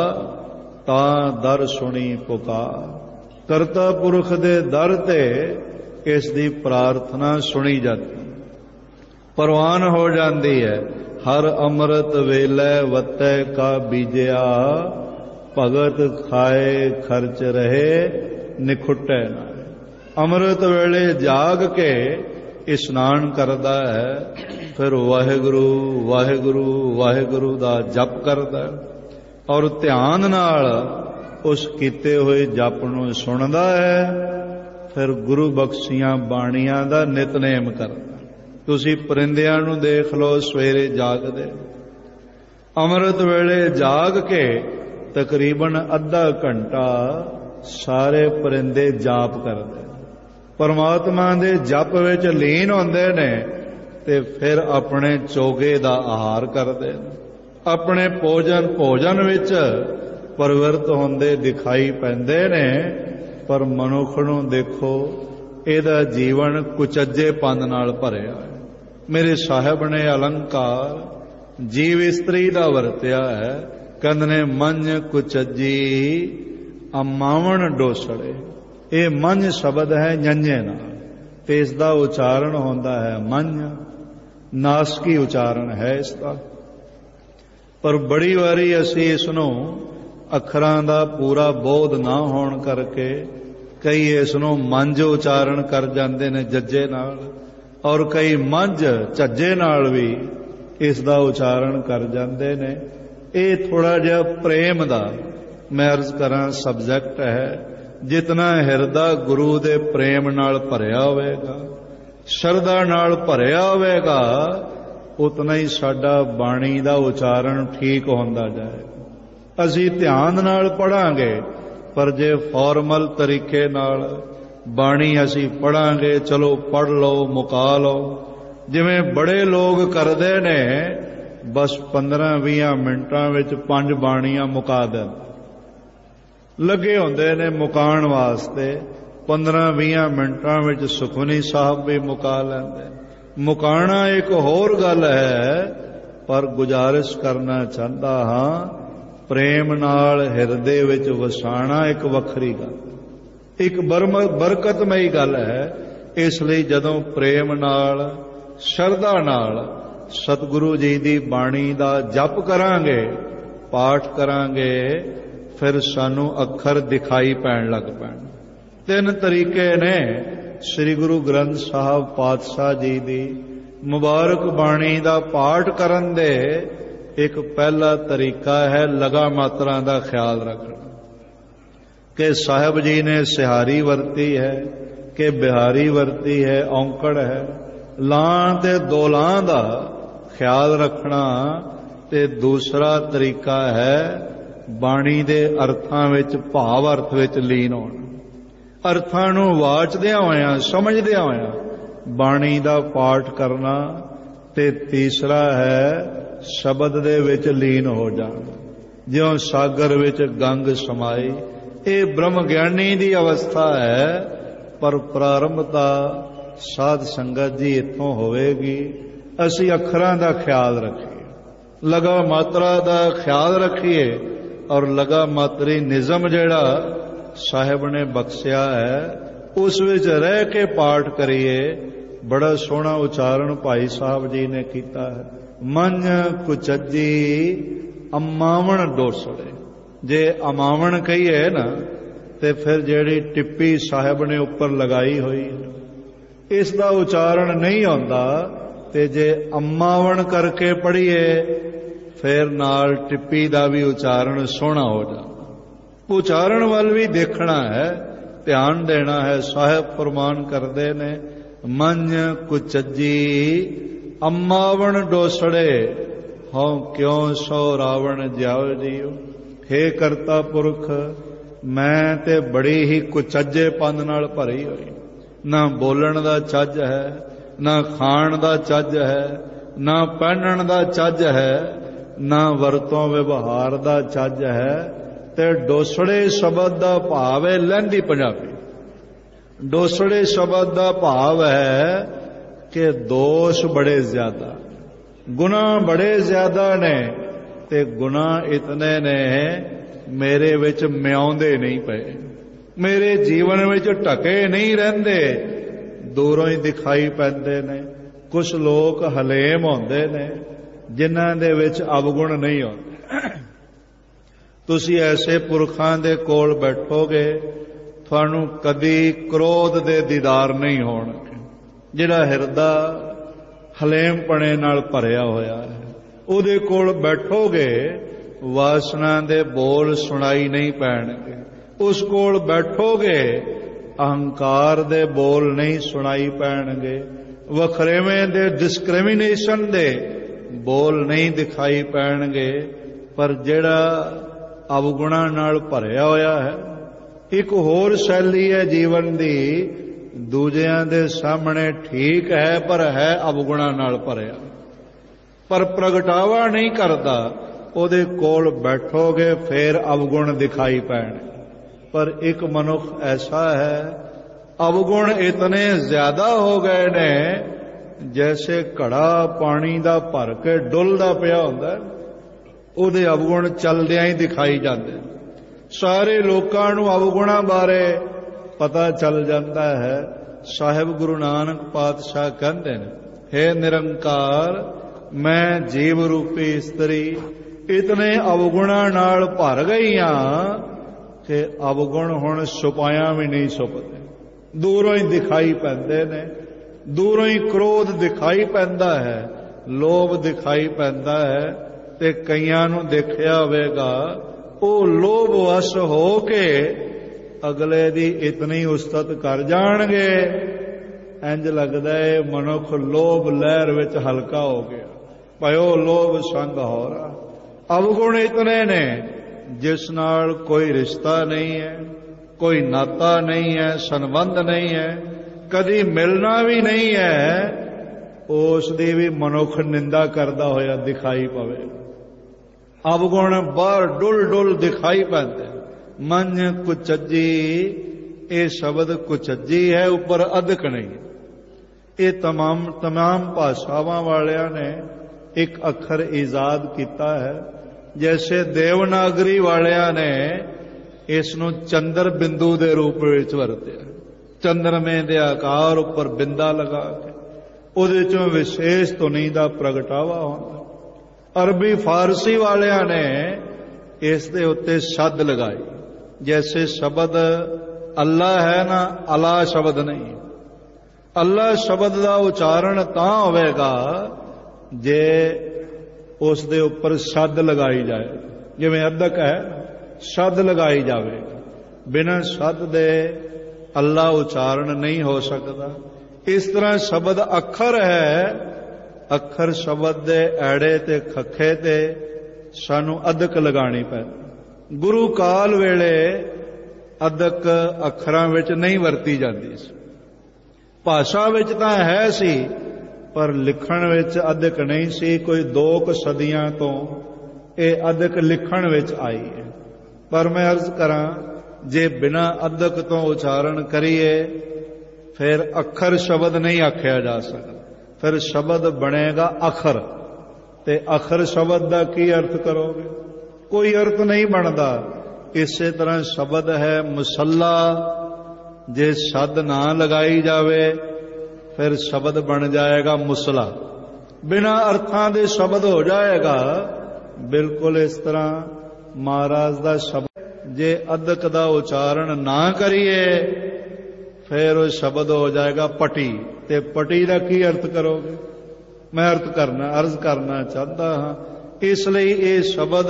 ਤਾਂ ਦਰ ਸੁਣੀ ਪੁਕਾਰ। ਕਰਤਾ ਪੁਰਖ ਦੇ ਦਰ ਤੇ ਇਸ ਦੀ ਪ੍ਰਾਰਥਨਾ ਸੁਣੀ ਜਾਂਦੀ, ਪ੍ਰਵਾਨ ਹੋ ਜਾਂਦੀ ਹੈ। ਹਰ ਅੰਮ੍ਰਿਤ ਵੇਲੇ ਵਤੈ ਕਾ ਬੀਜਿਆ, ਭਗਤ ਖਾਏ ਖਰਚ ਰਹੇ ਨਿਖੁੱਟੈ ਨਾ। ਅੰਮ੍ਰਿਤ ਵੇਲੇ ਜਾਗ ਕੇ ਇਸ਼ਨਾਨ ਕਰਦਾ ਹੈ, ਫਿਰ ਵਾਹਿਗੁਰੂ ਵਾਹਿਗੁਰੂ ਵਾਹਿਗੁਰੂ ਦਾ ਜਪ ਕਰਦਾ, ਔਰ ਧਿਆਨ ਨਾਲ ਉਸ ਕੀਤੇ ਹੋਏ ਜਪ ਨੂੰ ਸੁਣਦਾ ਹੈ। ਫਿਰ ਗੁਰੂ ਬਖਸ਼ੀਆਂ ਬਾਣੀਆਂ ਦਾ ਨਿਤਨੇਮ ਕਰਦਾ। ਤੁਸੀਂ ਪਰਿੰਦਿਆਂ ਨੂੰ ਦੇਖ ਲਓ, ਸਵੇਰੇ ਜਾਗਦੇ, ਅੰਮ੍ਰਿਤ ਵੇਲੇ ਜਾਗ ਕੇ ਤਕਰੀਬਨ ਅੱਧਾ ਘੰਟਾ ਸਾਰੇ ਪਰਿੰਦੇ ਜਾਪ ਕਰਦੇ, ਪਰਮਾਤਮਾ ਦੇ ਜਪ ਵਿੱਚ ਲੀਨ ਹੁੰਦੇ ਨੇ, ਤੇ ਫਿਰ ਆਪਣੇ ਚੋਗੇ ਦਾ ਆਹਾਰ ਕਰਦੇ ਨੇ, ਆਪਣੇ ਭੋਜਨ ਵਿੱਚ ਪਰਵਿਰਤ ਹੁੰਦੇ ਦਿਖਾਈ ਪੈਂਦੇ ਨੇ। ਪਰ ਮਨੁੱਖ ਨੂੰ ਦੇਖੋ, ਇਹਦਾ ਜੀਵਨ ਕੁਚੱਜੇਪਨ ਨਾਲ ਭਰਿਆ ਹੈ। ਮੇਰੇ ਸਾਹਿਬ ਨੇ ਅਲੰਕਾਰ ਜੀਵ ਇਸਤਰੀ ਦਾ ਵਰਤਿਆ ਹੈ। ਕਹਿੰਦੇ ਨੇ ਮੰਝ ਕੁਚੱਜੀ ਅਮਾਵਣ ਡੋਸੜੇ। ਇਹ ਮੰਝ ਸ਼ਬਦ ਹੈ ਜੰਝੇ ਨਾਲ, ਤੇ ਇਸ ਦਾ ਉਚਾਰਨ ਹੁੰਦਾ ਹੈ ਮੰਝ, ਨਾਸਕੀ ਉਚਾਰਨ ਹੈ ਇਸ ਦਾ। ਪਰ ਬੜੀ ਵਾਰੀ ਅਸੀਂ ਇਸ ਨੂੰ ਅੱਖਰਾਂ ਦਾ ਪੂਰਾ ਬੋਧ ਨਾ ਹੋਣ ਕਰਕੇ ਕਈ ਇਸ ਨੂੰ ਮੰਝ ਉਚਾਰਨ ਕਰ ਜਾਂਦੇ ਨੇ ਜੱਜੇ ਨਾਲ, ਔਰ ਕਈ ਮੰਝ ਝੱਜੇ ਨਾਲ ਵੀ ਇਸ ਦਾ ਉਚਾਰਨ ਕਰ ਜਾਂਦੇ ਨੇ। ਇਹ ਥੋੜਾ ਜਿਹਾ ਪ੍ਰੇਮ ਦਾ ਮੈਂ ਅਰਜ਼ ਕਰਾਂ ਸਬਜੈਕਟ ਹੈ। ਜਿਤਨਾ ਹਿਰਦਾ ਗੁਰੂ ਦੇ ਪ੍ਰੇਮ ਨਾਲ ਭਰਿਆ ਹੋਵੇਗਾ, ਸ਼ਰਧਾ ਨਾਲ ਭਰਿਆ ਹੋਵੇਗਾ, ਉਤਨਾ ਹੀ ਸਾਡਾ ਬਾਣੀ ਦਾ ਉਚਾਰਨ ਠੀਕ ਹੁੰਦਾ ਜਾਏਗਾ। ਅਸੀਂ ਧਿਆਨ ਨਾਲ ਪੜਾਂਗੇ, ਪਰ ਜੇ ਫਾਰਮਲ ਤਰੀਕੇ ਨਾਲ ਬਾਣੀ ਅਸੀਂ ਪੜਾਂਗੇ, ਚਲੋ ਪੜ ਲਓ ਮੁਕਾ ਲਓ, ਜਿਵੇਂ ਬੜੇ ਲੋਕ ਕਰਦੇ ਨੇ, ਬਸ 15-20 ਮਿੰਟਾਂ ਵਿੱਚ 5 ਬਾਣੀਆਂ ਮੁਕਾ ਦਿੰਦੇ, ਲੱਗੇ ਹੁੰਦੇ ਨੇ ਮੁਕਾਉਣ ਵਾਸਤੇ। 15-20 ਮਿੰਟਾਂ ਵਿੱਚ ਸੁਖਮਨੀ ਸਾਹਿਬ ਵੀ ਮੁਕਾ ਲੈਂਦੇ। ਮੁਕਾਉਣਾ ਇੱਕ ਹੋਰ ਗੱਲ ਹੈ, ਪਰ ਗੁਜ਼ਾਰਿਸ਼ ਕਰਨਾ ਚਾਹੁੰਦਾ ਹਾਂ, ਪ੍ਰੇਮ ਨਾਲ ਹਿਰਦੇ ਵਿੱਚ ਵਸਾਣਾ ਇੱਕ ਵੱਖਰੀ ਗੱਲ, ਇੱਕ ਬਰਕਤਮਈ ਗੱਲ ਹੈ। ਇਸ ਲਈ ਜਦੋਂ ਪ੍ਰੇਮ ਨਾਲ ਸ਼ਰਧਾ ਨਾਲ ਸਤਿਗੁਰੂ ਜੀ ਦੀ ਬਾਣੀ ਦਾ ਜਪ ਕਰਾਂਗੇ, ਪਾਠ ਕਰਾਂਗੇ, ਫਿਰ ਸਾਨੂੰ ਅੱਖਰ ਦਿਖਾਈ ਪੈਣ ਲੱਗ ਪੈਣ। 3 ਤਰੀਕੇ ਨੇ ਸ੍ਰੀ ਗੁਰੂ ਗ੍ਰੰਥ ਸਾਹਿਬ ਪਾਤਸ਼ਾਹ ਜੀ ਦੀ ਮੁਬਾਰਕ ਬਾਣੀ ਦਾ ਪਾਠ ਕਰਨ ਦੇ। ਇੱਕ ਪਹਿਲਾ ਤਰੀਕਾ ਹੈ ਲਗਾ ਮਾਤਰਾ ਦਾ ਖਿਆਲ ਰੱਖਣਾ। ਕਿ ਸਾਹਿਬ ਜੀ ਨੇ ਸਿਹਾਰੀ ਵਰਤੀ ਹੈ ਕਿ ਬਿਹਾਰੀ ਵਰਤੀ ਹੈ, ਔਂਕੜ ਹੈ। ਲਾਂ ਤੇ ਦੋ ਲਾਂ ਦਾ ਖਿਆਲ ਰੱਖਣਾ ਤੇ ਦੂਸਰਾ ਤਰੀਕਾ ਹੈ ਬਾਣੀ ਦੇ ਅਰਥਾਂ ਵਿੱਚ, ਭਾਵ ਅਰਥ ਵਿੱਚ ਲੀਨ ਹੋਣਾ। ਅਰਥਾਂ ਨੂੰ ਵਾਚਦਿਆਂ ਹੋਇਆਂ, ਸਮਝਦਿਆਂ ਹੋਇਆਂ ਬਾਣੀ ਦਾ ਪਾਠ ਕਰਨਾ। ਤੇ ਤੀਸਰਾ ਹੈ ਸ਼ਬਦ ਦੇ ਵਿੱਚ ਲੀਨ ਹੋ ਜਾਣਾ, ਜਿਉਂ ਸਾਗਰ ਵਿੱਚ ਗੰਗ ਸਮਾਈ। ਇਹ ਬ੍ਰਹਮ ਗਿਆਨੀ ਦੀ ਅਵਸਥਾ ਹੈ। ਪਰ ਪ੍ਰਾਰੰਭਤਾ ਸਾਧ ਸੰਗਤ ਜੀ ਇੱਥੋਂ ਹੋਵੇਗੀ। ਅਸੀਂ ਅੱਖਰਾਂ ਦਾ ਖਿਆਲ ਰੱਖੀਏ, ਲਗਾ ਮਾਤਰਾ ਦਾ ਖਿਆਲ ਰੱਖੀਏ, ਔਰ ਲਗਾ ਮਾਤਰੀ ਨਿਜ਼ਮ ਜਿਹੜਾ ਸਾਹਿਬ ਨੇ ਬਖਸ਼ਿਆ ਹੈ ਉਸ ਵਿੱਚ ਰਹਿ ਕੇ ਪਾਠ ਕਰੀਏ। ਬੜਾ ਸੋਹਣਾ ਉਚਾਰਨ ਭਾਈ ਸਾਹਿਬ ਜੀ ਨੇ ਕੀਤਾ ਹੈ, ਮੰਝ ਕੁਚੱਜੀ ਅਮਾਵਣ ਡੋਸੜੇ। ਜੇ ਅਮਾਵਣ ਕਹੀਏ ਨਾ ਤੇ ਫਿਰ ਜਿਹੜੀ ਟਿੱਪੀ ਸਾਹਿਬ ਨੇ ਉੱਪਰ ਲਗਾਈ ਹੋਈ ਹੈ ਇਸ ਦਾ ਉਚਾਰਨ ਨਹੀਂ ਆਉਂਦਾ। ਤੇ ਜੇ ਅਮਾਵਣ ਕਰਕੇ ਪੜ੍ਹੀਏ ਫਿਰ ਨਾਲ ਟਿੱਪੀ ਦਾ ਵੀ ਉਚਾਰਨ ਸੋਹਣਾ ਹੋ ਜਾਂਦਾ। ਉਚਾਰਨ ਵੱਲ ਵੀ ਦੇਖਣਾ ਹੈ, ਧਿਆਨ ਦੇਣਾ ਹੈ। ਸਾਹਿਬ ਫਰਮਾਨ ਕਰਦੇ ਨੇ, ਮੰਝ ਕੁਚੱਜੀ ਅਮਾਵਣ ਡੋਸੜੇ, ਹਉ ਕਿਉਂ ਸੋ ਰਾਵਣ ਜਿਉ ਜੀਉ। ਹੇ ਕਰਤਾ ਪੁਰਖ, ਮੈਂ ਤੇ ਬੜੀ ਹੀ ਕੁਚੱਜੇ ਪੰਧ ਨਾਲ ਭਰੀ ਹੋਈ। ਨਾ ਬੋਲਣ ਦਾ ਚੱਜ ਹੈ, ਨਾ ਖਾਣ ਦਾ ਚੱਜ ਹੈ, ਨਾ ਪਹਿਨਣ ਦਾ ਚੱਜ ਹੈ, ਨਾ ਵਰਤੋਂ ਵਿਵਹਾਰ ਦਾ ਚੱਜ ਹੈ। ਤੇ ਡੋਸੜੇ ਸ਼ਬਦ ਦਾ ਭਾਵ ਹੈ ਲਹਿੰਦੀ ਪੰਜਾਬੀ। ਡੋਸੜੇ ਸ਼ਬਦ ਦਾ ਭਾਵ ਹੈ ਕਿ ਦੋਸ਼ ਬੜੇ ਜ਼ਿਆਦਾ, ਗੁਨਾਹ ਬੜੇ ਜ਼ਿਆਦਾ ਨੇ। ਤੇ ਗੁਨਾਹ ਇਤਨੇ ਨੇ ਮੇਰੇ ਵਿੱਚ ਮਿਆਉਂਦੇ ਨਹੀਂ ਪਏ, ਮੇਰੇ ਜੀਵਨ ਵਿੱਚ ਢਕੇ ਨਹੀਂ ਰਹਿੰਦੇ, ਦੂਰੋਂ ਹੀ ਦਿਖਾਈ ਪੈਂਦੇ ਨੇ। ਕੁਝ ਲੋਕ ਹਲੇਮ ਹੁੰਦੇ ਨੇ ਜਿਨ੍ਹਾਂ ਦੇ ਵਿੱਚ ਅਵਗੁਣ ਨਹੀਂ ਹੁੰਦੇ। ਤੁਸੀਂ ਐਸੇ ਪੁਰਖਾਂ ਦੇ ਕੋਲ ਬੈਠੋਗੇ ਤੁਹਾਨੂੰ ਕਦੀ ਕ੍ਰੋਧ ਦੇ ਦੀਦਾਰ ਨਹੀਂ ਹੋਣਗੇ। ਜਿਹੜਾ ਹਿਰਦਾ ਹਲੇਮਪਣੇ ਨਾਲ ਭਰਿਆ ਹੋਇਆ ਹੈ ਉਹਦੇ ਕੋਲ ਬੈਠੋਗੇ ਵਾਸਨਾ ਦੇ ਬੋਲ ਸੁਣਾਈ ਨਹੀਂ ਪੈਣਗੇ। ਉਸ ਕੋਲ ਬੈਠੋਗੇ ਅਹੰਕਾਰ ਦੇ ਬੋਲ ਨਹੀਂ ਸੁਣਾਈ ਪੈਣਗੇ, ਵਖਰੇਵੇਂ ਦੇ ਡਿਸਕ੍ਰਿਮੀਨੇਸ਼ਨ ਦੇ ਬੋਲ ਨਹੀਂ ਦਿਖਾਈ ਪੈਣਗੇ। ਪਰ ਜਿਹੜਾ ਅਵਗੁਣਾਂ ਨਾਲ ਭਰਿਆ ਹੋਇਆ ਹੈ, ਇੱਕ ਹੋਰ ਸ਼ੈਲੀ ਹੈ ਜੀਵਨ ਦੀ, ਦੂਜਿਆਂ ਦੇ ਸਾਹਮਣੇ ਠੀਕ ਹੈ ਪਰ ਹੈ ਅਵਗੁਣਾਂ ਨਾਲ ਭਰਿਆ, ਪਰ ਪ੍ਰਗਟਾਵਾ ਨਹੀਂ ਕਰਦਾ। ਉਹਦੇ ਕੋਲ ਬੈਠੋਗੇ ਫੇਰ ਅਵਗੁਣ ਦਿਖਾਈ ਪੈਣਗੇ। ਪਰ ਇੱਕ ਮਨੁੱਖ ਐਸਾ ਹੈ, ਅਵਗੁਣ ਇਤਨੇ ਜ਼ਿਆਦਾ ਹੋ ਗਏ ਨੇ ਜੈਸੇ ਘੜਾ ਪਾਣੀ ਦਾ ਭਰ ਕੇ ਡੁੱਲਦਾ ਪਿਆ ਹੁੰਦਾ, ਉਹਦੇ ਅਵਗੁਣ ਚੱਲਦਿਆਂ ਹੀ ਦਿਖਾਈ ਜਾਂਦੇ। ਸਾਰੇ ਲੋਕਾਂ ਨੂੰ ਅਵਗੁਣਾਂ ਬਾਰੇ ਪਤਾ ਚੱਲ ਜਾਂਦਾ ਹੈ। ਸਾਹਿਬ ਗੁਰੂ ਨਾਨਕ ਪਾਤਸ਼ਾਹ ਕਹਿੰਦੇ ਨੇ, ਹੇ ਨਿਰੰਕਾਰ, ਮੈਂ ਜੀਵ ਰੂਪੀ ਇਸਤਰੀ ਇਤਨੇ ਅਵਗੁਣਾਂ ਨਾਲ ਭਰ ਗਈ ਹਾਂ ਕਿ ਅਵਗੁਣ ਹੁਣ ਛੁਪਾਇਆ ਵੀ ਨਹੀਂ ਛੁਪਦੇ, ਦੂਰੋਂ ਹੀ ਦਿਖਾਈ ਪੈਂਦੇ ਨੇ। ਦੂਰੋਂ ਹੀ ਕ੍ਰੋਧ ਦਿਖਾਈ ਪੈਂਦਾ ਹੈ, ਲੋਭ ਦਿਖਾਈ ਪੈਂਦਾ ਹੈ। ਤੇ ਕਈਆਂ ਨੂੰ ਦੇਖਿਆ ਹੋਵੇਗਾ ਉਹ ਲੋਭ ਵਸ ਹੋ ਕੇ ਅਗਲੇ ਦੀ ਇਤਨੀ ਉਸਤਤ ਕਰ ਜਾਣਗੇ, ਇੰਜ ਲੱਗਦਾ ਹੈ ਮਨੁੱਖ ਲੋਭ ਲਹਿਰ ਵਿੱਚ ਹਲਕਾ ਹੋ ਗਿਆ, ਭਇਓ ਲੋਭ ਸੰਗ ਹੋਰਾ। ਅਵਗੁਣ ਇਤਨੇ ਨੇ ਜਿਸ ਨਾਲ ਕੋਈ ਰਿਸ਼ਤਾ ਨਹੀਂ ਹੈ, ਕੋਈ ਨਾਤਾ ਨਹੀਂ ਹੈ, ਸੰਬੰਧ ਨਹੀਂ ਹੈ, ਕਦੀ ਮਿਲਣਾ ਵੀ ਨਹੀਂ ਹੈ, ਉਸ ਦੀ ਵੀ ਮਨੁੱਖ ਨਿੰਦਾ ਕਰਦਾ ਹੋਇਆ ਦਿਖਾਈ ਪਵੇ। ਅਵਗੁਣ ਬਾਹਰ ਡੁੱਲ ਡੁੱਲ ਦਿਖਾਈ ਪੈਂਦੇ। ਮੰਝ ਕੁਚੱਜੀ, ਇਹ ਸ਼ਬਦ ਕੁਚੱਜੀ ਹੈ, ਉੱਪਰ ਅਧਿਕ ਨਹੀਂ। ਇਹ तमाम ਭਾਸ਼ਾਵਾਂ ਵਾਲਿਆਂ ਨੇ ਇੱਕ ਅੱਖਰ ਈਜ਼ਾਦ ਕੀਤਾ ਹੈ। ਜੈਸੇ ਦੇਵਨਾਗਰੀ ਵਾਲਿਆਂ ਨੇ ਇਸ ਨੂੰ ਚੰਦਰ ਬਿੰਦੂ ਦੇ ਰੂਪ ਵਿੱਚ ਵਰਤਿਆ, ਚੰਦਰਮੇ ਦੇ ਆਕਾਰ ਉੱਪਰ ਬਿੰਦਾ ਲਗਾ ਕੇ ਉਹਦੇ ਚੋਂ ਵਿਸ਼ੇਸ਼ ਧੁਨੀ ਦਾ ਪ੍ਰਗਟਾਵਾ ਹੁੰਦਾ। ਅਰਬੀ ਫਾਰਸੀ ਵਾਲਿਆਂ ਨੇ ਇਸ ਦੇ ਉੱਤੇ ਸ਼ੱਦ ਲਗਾਈ। ਜੈਸੇ ਸ਼ਬਦ ਅੱਲਾ ਹੈ ਨਾ, ਅਲਾ ਸ਼ਬਦ ਨਹੀਂ। ਅੱਲਾ ਸ਼ਬਦ ਦਾ ਉਚਾਰਨ ਤਾਂ ਹੋਵੇਗਾ ਜੇ ਉਸ ਦੇ ਉੱਪਰ ਸ਼ੱਦ ਲਗਾਈ ਜਾਏ, ਜਿਵੇਂ ਅਦਕ ਹੈ ਸ਼ੱਦ ਲਗਾਈ ਜਾਵੇ। ਬਿਨਾਂ ਸਦ ਦੇ ਅੱਲਾ ਉਚਾਰਨ ਨਹੀਂ ਹੋ ਸਕਦਾ। ਇਸ ਤਰ੍ਹਾਂ ਸ਼ਬਦ ਅੱਖਰ ਹੈ, ਅੱਖਰ ਸ਼ਬਦ ਦੇ ਐੜੇ ਤੇ ਖੱਖੇ ਤੇ ਸਾਨੂੰ ਅਦਕ ਲਗਾਣੀ ਪੈਂਦੀ। ਗੁਰੂ ਕਾਲ ਵੇਲੇ ਅਦਕ ਅੱਖਰਾਂ ਵਿੱਚ ਨਹੀਂ ਵਰਤੀ ਜਾਂਦੀ ਸੀ। ਭਾਸ਼ਾ ਵਿੱਚ ਤਾਂ ਹੈ ਸੀ, ਪਰ ਲਿਖਣ ਵਿੱਚ ਅਦਕ ਨਹੀਂ ਸੀ। ਕੋਈ 2 ਸਦੀਆਂ ਤੋਂ ਇਹ ਅਦਕ ਲਿਖਣ ਵਿੱਚ ਆਈ ਹੈ। ਪਰ ਮੈਂ ਅਰਜ਼ ਕਰਾਂ, ਜੇ ਬਿਨਾਂ ਅਦਕ ਤੋਂ ਉਚਾਰਨ ਕਰੀਏ ਫਿਰ ਅੱਖਰ ਸ਼ਬਦ ਨਹੀਂ ਆਖਿਆ ਜਾ ਸਕਦਾ, ਫਿਰ ਸ਼ਬਦ ਬਣੇਗਾ ਅਖਰ। ਤੇ ਅਖਰ ਸ਼ਬਦ ਦਾ ਕੀ ਅਰਥ ਕਰੋਗੇ? ਕੋਈ ਅਰਥ ਨਹੀਂ ਬਣਦਾ। ਇਸੇ ਤਰ੍ਹਾਂ ਸ਼ਬਦ ਹੈ ਮੁਸੱਲਾ, ਜੇ ਸਦ ਨਾ ਲਗਾਈ ਜਾਵੇ ਫਿਰ ਸ਼ਬਦ ਬਣ ਜਾਏਗਾ ਮੁਸਲਾ, ਬਿਨਾਂ ਅਰਥਾਂ ਦੇ ਸ਼ਬਦ ਹੋ ਜਾਏਗਾ। ਬਿਲਕੁਲ ਇਸ ਤਰ੍ਹਾਂ ਮਹਾਰਾਜ ਦਾ ਸ਼ਬਦ ਜੇ ਅਦਕ ਦਾ ਉਚਾਰਨ ਨਾ ਕਰੀਏ ਫਿਰ ਉਹ ਸ਼ਬਦ ਹੋ ਜਾਏਗਾ ਪਟੀ। ਤੇ ਪਟੀ ਦਾ ਕੀ ਅਰਥ ਕਰੋਗੇ? ਮੈਂ ਅਰਜ਼ ਕਰਨਾ ਚਾਹੁੰਦਾ ਹਾਂ। ਇਸ ਲਈ ਇਹ ਸ਼ਬਦ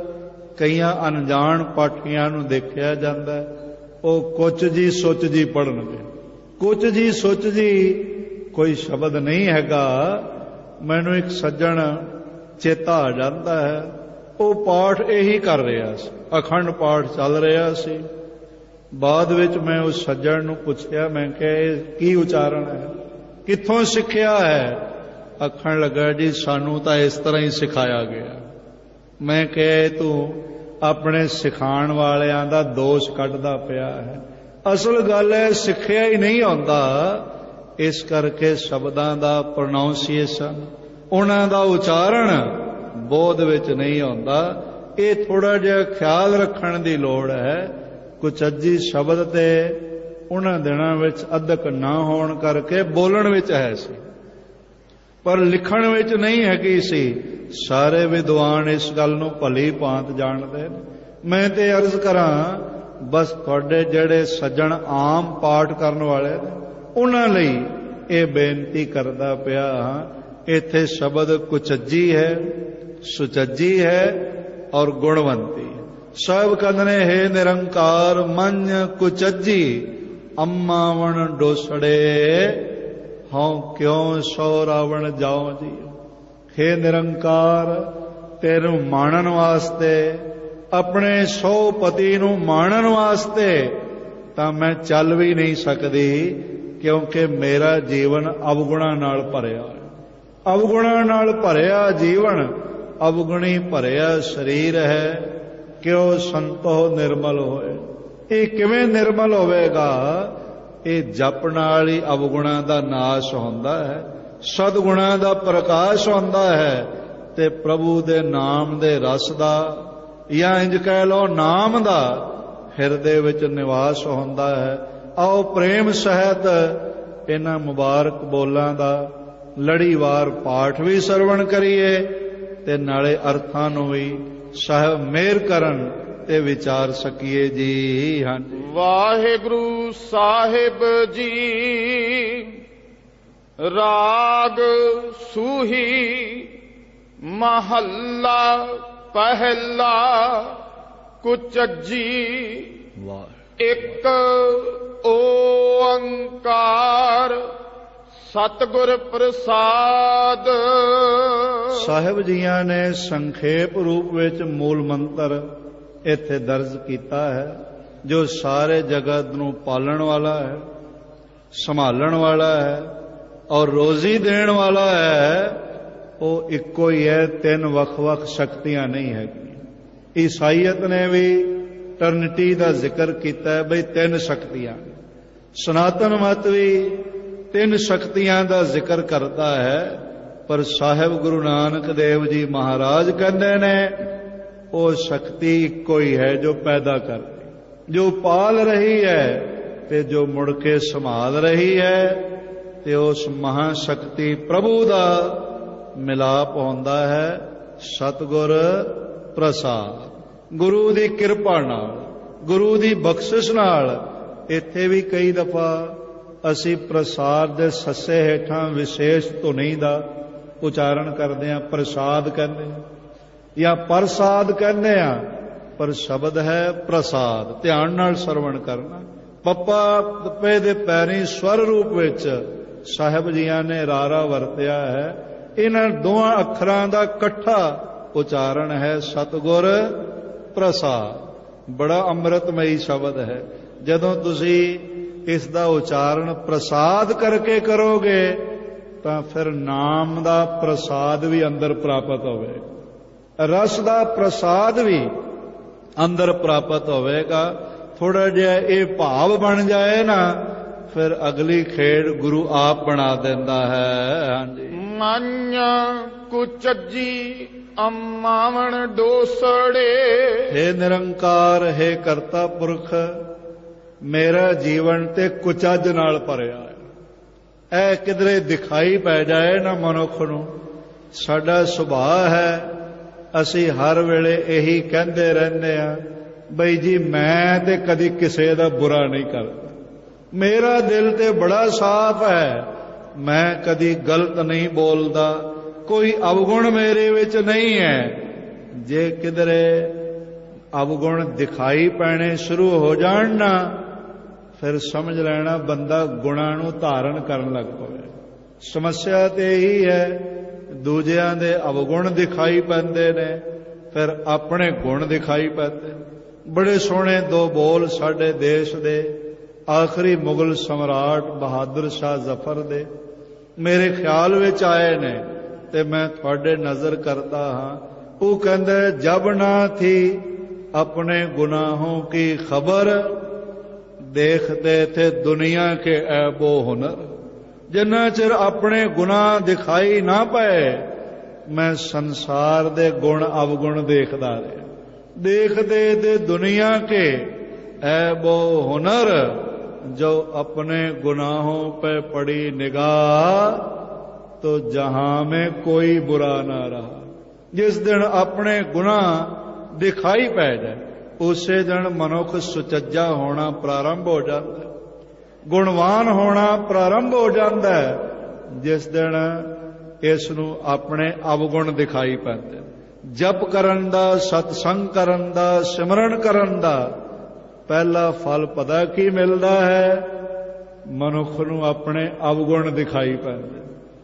ਕਈਆਂ ਅਣਜਾਣ ਪਾਠੀਆਂ ਨੂੰ ਦੇਖਿਆ ਜਾਂਦਾ, ਉਹ ਕੁਚ ਜੀ ਸੁਚ ਜੀ ਪੜ੍ਹਨਗੇ। ਕੁਚ ਜੀ ਸੁਚ ਜੀ ਕੋਈ ਸ਼ਬਦ ਨਹੀਂ ਹੈਗਾ। ਮੈਨੂੰ ਇੱਕ ਸੱਜਣ ਚੇਤਾ ਆ ਜਾਂਦਾ ਹੈ, ਉਹ ਪਾਠ ਇਹੀ ਕਰ ਰਿਹਾ ਸੀ, ਅਖੰਡ ਪਾਠ ਚੱਲ ਰਿਹਾ ਸੀ। ਬਾਅਦ ਵਿੱਚ ਮੈਂ ਉਸ ਸੱਜਣ ਨੂੰ ਪੁੱਛਿਆ, ਮੈਂ ਕਿਹਾ ਇਹ ਕੀ ਉਚਾਰਨ ਹੈ, ਕਿੱਥੋਂ ਸਿੱਖਿਆ ਹੈ? ਆਖਣ ਲੱਗਾ, ਜੀ ਸਾਨੂੰ ਤਾਂ ਇਸ ਤਰ੍ਹਾਂ ਹੀ ਸਿਖਾਇਆ ਗਿਆ। ਮੈਂ ਕਿਹਾ ਤੂੰ ਆਪਣੇ ਸਿਖਾਉਣ ਵਾਲਿਆਂ ਦਾ ਦੋਸ਼ ਕੱਢਦਾ ਪਿਆ ਹੈ। ਅਸਲ ਗੱਲ ਹੈ ਸਿੱਖਿਆ ਹੀ ਨਹੀਂ ਆਉਂਦਾ, ਇਸ ਕਰਕੇ ਸ਼ਬਦਾਂ ਦਾ ਪ੍ਰੋਨਾਊਂਸੀਏਸ਼ਨ, ਉਹਨਾਂ ਦਾ ਉਚਾਰਨ ਬੋਧ ਵਿੱਚ ਨਹੀਂ ਆਉਂਦਾ। ਇਹ ਥੋੜਾ ਜਿਹਾ ਖਿਆਲ ਰੱਖਣ ਦੀ ਲੋੜ ਹੈ। ਕੁਚੱਜੀ ਸ਼ਬਦ ਤੇ ਉਹਨਾਂ ਦਿਨਾਂ ਵਿੱਚ ਅਦਕ ਨਾ ਹੋਣ ਕਰਕੇ ਬੋਲਣ ਵਿੱਚ ਹੈ ਸੀ, ਪਰ ਲਿਖਣ ਵਿੱਚ ਨਹੀਂ ਹੈਗੀ ਸੀ। ਸਾਰੇ ਵਿਦਵਾਨ ਇਸ ਗੱਲ ਨੂੰ ਭਲੀ ਭਾਂਤ ਜਾਣਦੇ ਨੇ। ਮੈਂ ਤੇ ਅਰਜ਼ ਕਰਾਂ, ਬਸ ਤੁਹਾਡੇ ਜਿਹੜੇ ਸੱਜਣ ਆਮ ਪਾਠ ਕਰਨ ਵਾਲੇ ਨੇ ਉਹਨਾਂ ਲਈ ਇਹ ਬੇਨਤੀ ਕਰਦਾ ਪਿਆ ਹਾਂ। ਇੱਥੇ ਸ਼ਬਦ ਕੁਚੱਜੀ ਹੈ, ਸੁਚੱਜੀ ਹੈ ਔਰ ਗੁਣਵੰਤੀ। ਸਭ ਕਹਿੰਦੇ ਹੈ ਨਿਰੰਕਾਰ ਮੰਨ ਕੁਚੱਜੀ, ਅੰਮਾਵਣ ਡੋਸੜੇ ਹਉ ਕਿਉਂ ਸੋ ਰਾਵਣ ਜਾਓ ਜੀ। ਹੇ ਨਿਰੰਕਾਰ, ਤੈਨੂੰ ਮਾਣਨ ਵਾਸਤੇ, ਆਪਣੇ ਸੋ ਪਤੀ ਨੂੰ ਮਾਣਨ ਵਾਸਤੇ ਤਾਂ ਮੈਂ ਚੱਲ ਵੀ ਨਹੀਂ ਸਕਦੀ, ਕਿਉਂਕਿ ਮੇਰਾ ਜੀਵਨ ਅਵਗੁਣਾਂ ਨਾਲ ਭਰਿਆ ਹੈ। ਅਵਗੁਣਾਂ ਨਾਲ ਭਰਿਆ ਜੀਵਨ, ਅਵਗੁਣੀ ਭਰਿਆ ਸਰੀਰ ਹੈ, ਕਿਉਂ ਸੰਤੋਖ ਨਿਰਮਲ ਹੋਏ। ਇਹ ਕਿਵੇਂ ਨਿਰਮਲ ਹੋਵੇਗਾ? ਇਹ ਜਪ ਨਾਲ ਹੀ ਅਵਗੁਣਾਂ ਦਾ ਨਾਸ਼ ਹੁੰਦਾ ਹੈ, ਸਦਗੁਣਾਂ ਦਾ ਪ੍ਰਕਾਸ਼ ਹੁੰਦਾ ਹੈ, ਤੇ ਪ੍ਰਭੂ ਦੇ ਨਾਮ ਦੇ ਰਸ ਦਾ, ਜਾਂ ਇੰਜ ਕਹਿ ਲਓ ਨਾਮ ਦਾ ਹਿਰਦੇ ਵਿੱਚ ਨਿਵਾਸ ਹੁੰਦਾ ਹੈ। ਆਓ ਪ੍ਰੇਮ ਸਹਿਤ ਇਹਨਾਂ ਮੁਬਾਰਕ ਬੋਲਾਂ ਦਾ ਲੜੀਵਾਰ ਪਾਠ ਵੀ ਸਰਵਣ ਕਰੀਏ ਤੇ ਨਾਲੇ ਅਰਥਾਂ ਨੂੰ ਵੀ ਸਾਹਿਬ ਮਿਹਰ ਕਰਨ ਤੇ ਵਿਚਾਰ ਸਕੀਏ ਜੀ। ਹਾਂਜੀ, ਵਾਹਿਗੁਰੂ ਸਾਹਿਬ ਜੀ। ਰਾਗ ਸੂਹੀ ਮਹੱਲਾ ਪਹਿਲਾ ਕੁਚੱਜੀ। ਇੱਕ ਓੰਕਾਰ ਸਤਿਗੁਰ ਪ੍ਰਸਾਦ। ਸਾਹਿਬ ਜੀਆਂ ਨੇ ਸੰਖੇਪ ਰੂਪ ਵਿੱਚ ਮੂਲ ਮੰਤਰ ਇੱਥੇ ਦਰਜ ਕੀਤਾ ਹੈ, ਜੋ ਸਾਰੇ ਜਗਤ ਨੂੰ ਪਾਲਣ ਵਾਲਾ ਹੈ, ਸੰਭਾਲਣ ਵਾਲਾ ਹੈ ਔਰ ਰੋਜ਼ੀ ਦੇਣ ਵਾਲਾ ਹੈ। ਉਹ ਇੱਕੋ ਹੀ ਹੈ, 3 ਵੱਖ-ਵੱਖ ਸ਼ਕਤੀਆਂ ਨਹੀਂ ਹੈਗੀਆਂ। ਈਸਾਈਅਤ ਨੇ ਵੀ ਟਰਨਿਟੀ ਦਾ ਜ਼ਿਕਰ ਕੀਤਾ ਹੈ, ਬਈ 3 ਸ਼ਕਤੀਆਂ। ਸਨਾਤਨ ਮਤ ਵੀ 3 ਸ਼ਕਤੀਆਂ ਦਾ ਜ਼ਿਕਰ ਕਰਦਾ ਹੈ, ਪਰ ਸਾਹਿਬ ਗੁਰੂ ਨਾਨਕ ਦੇਵ ਜੀ ਮਹਾਰਾਜ ਕਹਿੰਦੇ ਨੇ ਉਹ ਸ਼ਕਤੀ ਇੱਕੋ ਹੀ ਹੈ, ਜੋ ਪੈਦਾ ਕਰਦੀ, ਜੋ ਪਾਲ ਰਹੀ ਹੈ ਤੇ ਜੋ ਮੁੜ ਕੇ ਸੰਭਾਲ ਰਹੀ ਹੈ। ਤੇ ਉਸ ਮਹਾ ਸ਼ਕਤੀ ਪ੍ਰਭੂ ਦਾ ਮਿਲਾਪ ਹੁੰਦਾ ਹੈ ਸਤਿਗੁਰ ਪ੍ਰਸਾਦ, ਗੁਰੂ ਦੀ ਕਿਰਪਾ ਨਾਲ, ਗੁਰੂ ਦੀ ਬਖਸ਼ਿਸ਼ ਨਾਲ। ਇੱਥੇ ਵੀ ਕਈ ਦਫਾ ਅਸੀਂ ਪ੍ਰਸਾਦ ਦੇ ਸੱਸੇ ਹੇਠਾਂ ਵਿਸ਼ੇਸ਼ ਧੁਨੀ ਦਾ ਉਚਾਰਨ ਕਰਦੇ ਹਾਂ, ਪ੍ਰਸਾਦ ਕਹਿੰਦੇ ਹਾਂ ਜਾਂ ਪ੍ਰਸਾਦ ਕਹਿੰਦੇ ਹਾਂ। ਪਰ ਸ਼ਬਦ ਹੈ ਪ੍ਰਸਾਦ। ਧਿਆਨ ਨਾਲ ਸਰਵਣ ਕਰਨਾ। ਪੱਪਾ ਪੱਪੇ ਦੇ ਪੈਰੀਂ ਸਵਰ ਰੂਪ ਵਿੱਚ ਸਾਹਿਬ ਜੀਆਂ ਨੇ ਰਾਰਾ ਵਰਤਿਆ ਹੈ। ਇਹਨਾਂ ਦੋਹਾਂ ਅੱਖਰਾਂ ਦਾ ਇਕੱਠਾ ਉਚਾਰਨ ਹੈ ਸਤਿਗੁਰ ਪ੍ਰਸਾਦ। ਬੜਾ ਅੰਮ੍ਰਿਤਮਈ ਸ਼ਬਦ ਹੈ। ਜਦੋਂ ਤੁਸੀਂ ਇਸ ਦਾ ਉਚਾਰਨ ਪ੍ਰਸਾਦ ਕਰਕੇ ਕਰੋਗੇ ਤਾਂ ਫਿਰ ਨਾਮ ਦਾ ਪ੍ਰਸਾਦ ਵੀ ਅੰਦਰ ਪ੍ਰਾਪਤ ਹੋਵੇਗਾ, ਰਸ ਦਾ ਪ੍ਰਸਾਦ ਵੀ ਅੰਦਰ ਪ੍ਰਾਪਤ ਹੋਵੇਗਾ। ਥੋੜਾ ਜਿਹਾ ਇਹ ਭਾਵ ਬਣ ਜਾਏ ਨਾ, ਫਿਰ ਅਗਲੀ ਖੇਡ ਗੁਰੂ ਆਪ ਬਣਾ ਦਿੰਦਾ ਹੈ। ਹਾਂਜੀ। ਮਾਇਆ ਕੁਚੱਜੀ ਅਮਾਵਣ ਡੋਸੜੇ। ਹੇ ਨਿਰੰਕਾਰ, ਹੇ ਕਰਤਾ ਪੁਰਖ, ਮੇਰਾ ਜੀਵਨ ਤੇ ਕੁਚੱਜ ਨਾਲ ਭਰਿਆ ਹੈ। ਇਹ ਕਿਧਰੇ ਦਿਖਾਈ ਪੈ ਜਾਏ ਨਾ ਮਨੁੱਖ ਨੂੰ। ਸਾਡਾ ਸੁਭਾਅ ਹੈ, ਅਸੀਂ ਹਰ ਵੇਲੇ ਇਹੀ ਕਹਿੰਦੇ ਰਹਿੰਦੇ ਹਾਂ, ਬਈ ਜੀ ਮੈਂ ਤੇ ਕਦੀ ਕਿਸੇ ਦਾ ਬੁਰਾ ਨਹੀਂ ਕਰਦਾ, ਮੇਰਾ ਦਿਲ ਤੇ ਬੜਾ ਸਾਫ਼ ਹੈ, ਮੈਂ ਕਦੀ ਗਲਤ ਨਹੀਂ ਬੋਲਦਾ, ਕੋਈ ਅਵਗੁਣ ਮੇਰੇ ਵਿੱਚ ਨਹੀਂ ਹੈ। ਜੇ ਕਿਧਰੇ ਅਵਗੁਣ ਦਿਖਾਈ ਪੈਣੇ ਸ਼ੁਰੂ ਹੋ ਜਾਣ ਨਾ, ਫਿਰ ਸਮਝ ਲੈਣਾ ਬੰਦਾ ਗੁਣਾਂ ਨੂੰ ਧਾਰਨ ਕਰਨ ਲੱਗ ਪਵੇ। ਸਮੱਸਿਆ ਤੇ ਇਹੀ ਹੈ, ਦੂਜਿਆਂ ਦੇ ਅਵਗੁਣ ਦਿਖਾਈ ਪੈਂਦੇ ਨੇ, ਫਿਰ ਆਪਣੇ ਗੁਣ ਦਿਖਾਈ ਪੈਂਦੇ। ਬੜੇ ਸੋਹਣੇ ਦੋ ਬੋਲ ਸਾਡੇ ਦੇਸ਼ ਦੇ ਆਖਰੀ ਮੁਗਲ ਸਮਰਾਟ ਬਹਾਦਰ ਸ਼ਾਹ ਜ਼ਫਰ ਦੇ ਮੇਰੇ ਖਿਆਲ ਵਿੱਚ ਆਏ ਨੇ ਤੇ ਮੈਂ ਤੁਹਾਡੇ ਨਜ਼ਰ ਕਰਦਾ ਹਾਂ। ਉਹ ਕਹਿੰਦੇ, ਜਬ ਨਾ ਥੀ ਆਪਣੇ ਗੁਨਾहों की खबर, देखते थे दुनिया के ऐबो हुनर। जिन्ना चिर अपने गुनाह दिखाई ना पए, मैं संसार दे गुण अवगुण देखदा रहा। देखते थे दुनिया के ऐबो हुनर, जो अपने गुनाहों पे पड़ी निगाह, तो जहां में कोई बुरा ना रहा। जिस दिन अपने गुनाह दिखाई पै जाए, ਉਸੇ ਦਿਨ ਮਨੁੱਖ ਸੁਚੱਜਾ ਹੋਣਾ ਪ੍ਰਾਰੰਭ ਹੋ ਜਾਂਦਾ, ਗੁਣਵਾਨ ਹੋਣਾ ਪ੍ਰਾਰੰਭ ਹੋ ਜਾਂਦਾ ਹੈ। ਜਿਸ ਦਿਨ ਇਸ ਨੂੰ ਆਪਣੇ ਅਵਗੁਣ ਦਿਖਾਈ ਪੈਂਦੇ। ਜਪ ਕਰਨ ਦਾ, ਸਤਸੰਗ ਕਰਨ ਦਾ, ਸਿਮਰਨ ਕਰਨ ਦਾ ਪਹਿਲਾ ਫਲ ਪਤਾ ਕੀ ਮਿਲਦਾ ਹੈ? ਮਨੁੱਖ ਨੂੰ ਆਪਣੇ ਅਵਗੁਣ ਦਿਖਾਈ ਪੈਂਦੇ।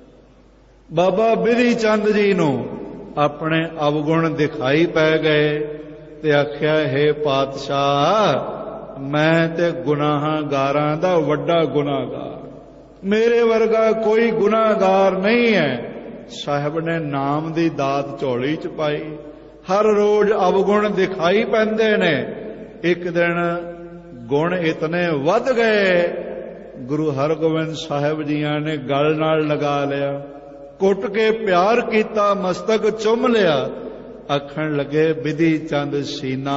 ਬਾਬਾ ਬਿਧੀ ਚੰਦ ਜੀ ਨੂੰ ਆਪਣੇ ਅਵਗੁਣ ਦਿਖਾਈ ਪੈ ਗਏ ਤੇ ਆਖਿਆ, ਹੇ ਪਾਤਸ਼ਾਹ, ਮੈਂ ਤੇ ਗੁਨਾਹਗਾਰਾਂ ਦਾ ਵੱਡਾ ਗੁਨਾਹਗਾਰ, ਮੇਰੇ ਵਰਗਾ ਕੋਈ ਗੁਨਾਹਗਾਰ ਨਹੀਂ ਹੈ। ਸਾਹਿਬ ਨੇ ਨਾਮ ਦੀ ਦਾਤ ਝੋਲੀ ਚ ਪਾਈ। ਹਰ ਰੋਜ਼ ਅਵਗੁਣ ਦਿਖਾਈ ਪੈਂਦੇ ਨੇ। ਇੱਕ ਦਿਨ ਗੁਣ ਇਤਨੇ ਵੱਧ ਗਏ, ਗੁਰੂ ਹਰਗੋਬਿੰਦ ਸਾਹਿਬ ਜੀਆਂ ਨੇ ਗਲ ਨਾਲ ਲਗਾ ਲਿਆ, ਕੁੱਟ ਕੇ ਪਿਆਰ ਕੀਤਾ, ਮਸਤਕ ਚੁੰਮ ਲਿਆ। ਆਖਣ ਲੱਗੇ, ਬਿਧੀ ਚੰਦ ਸੀਨਾ,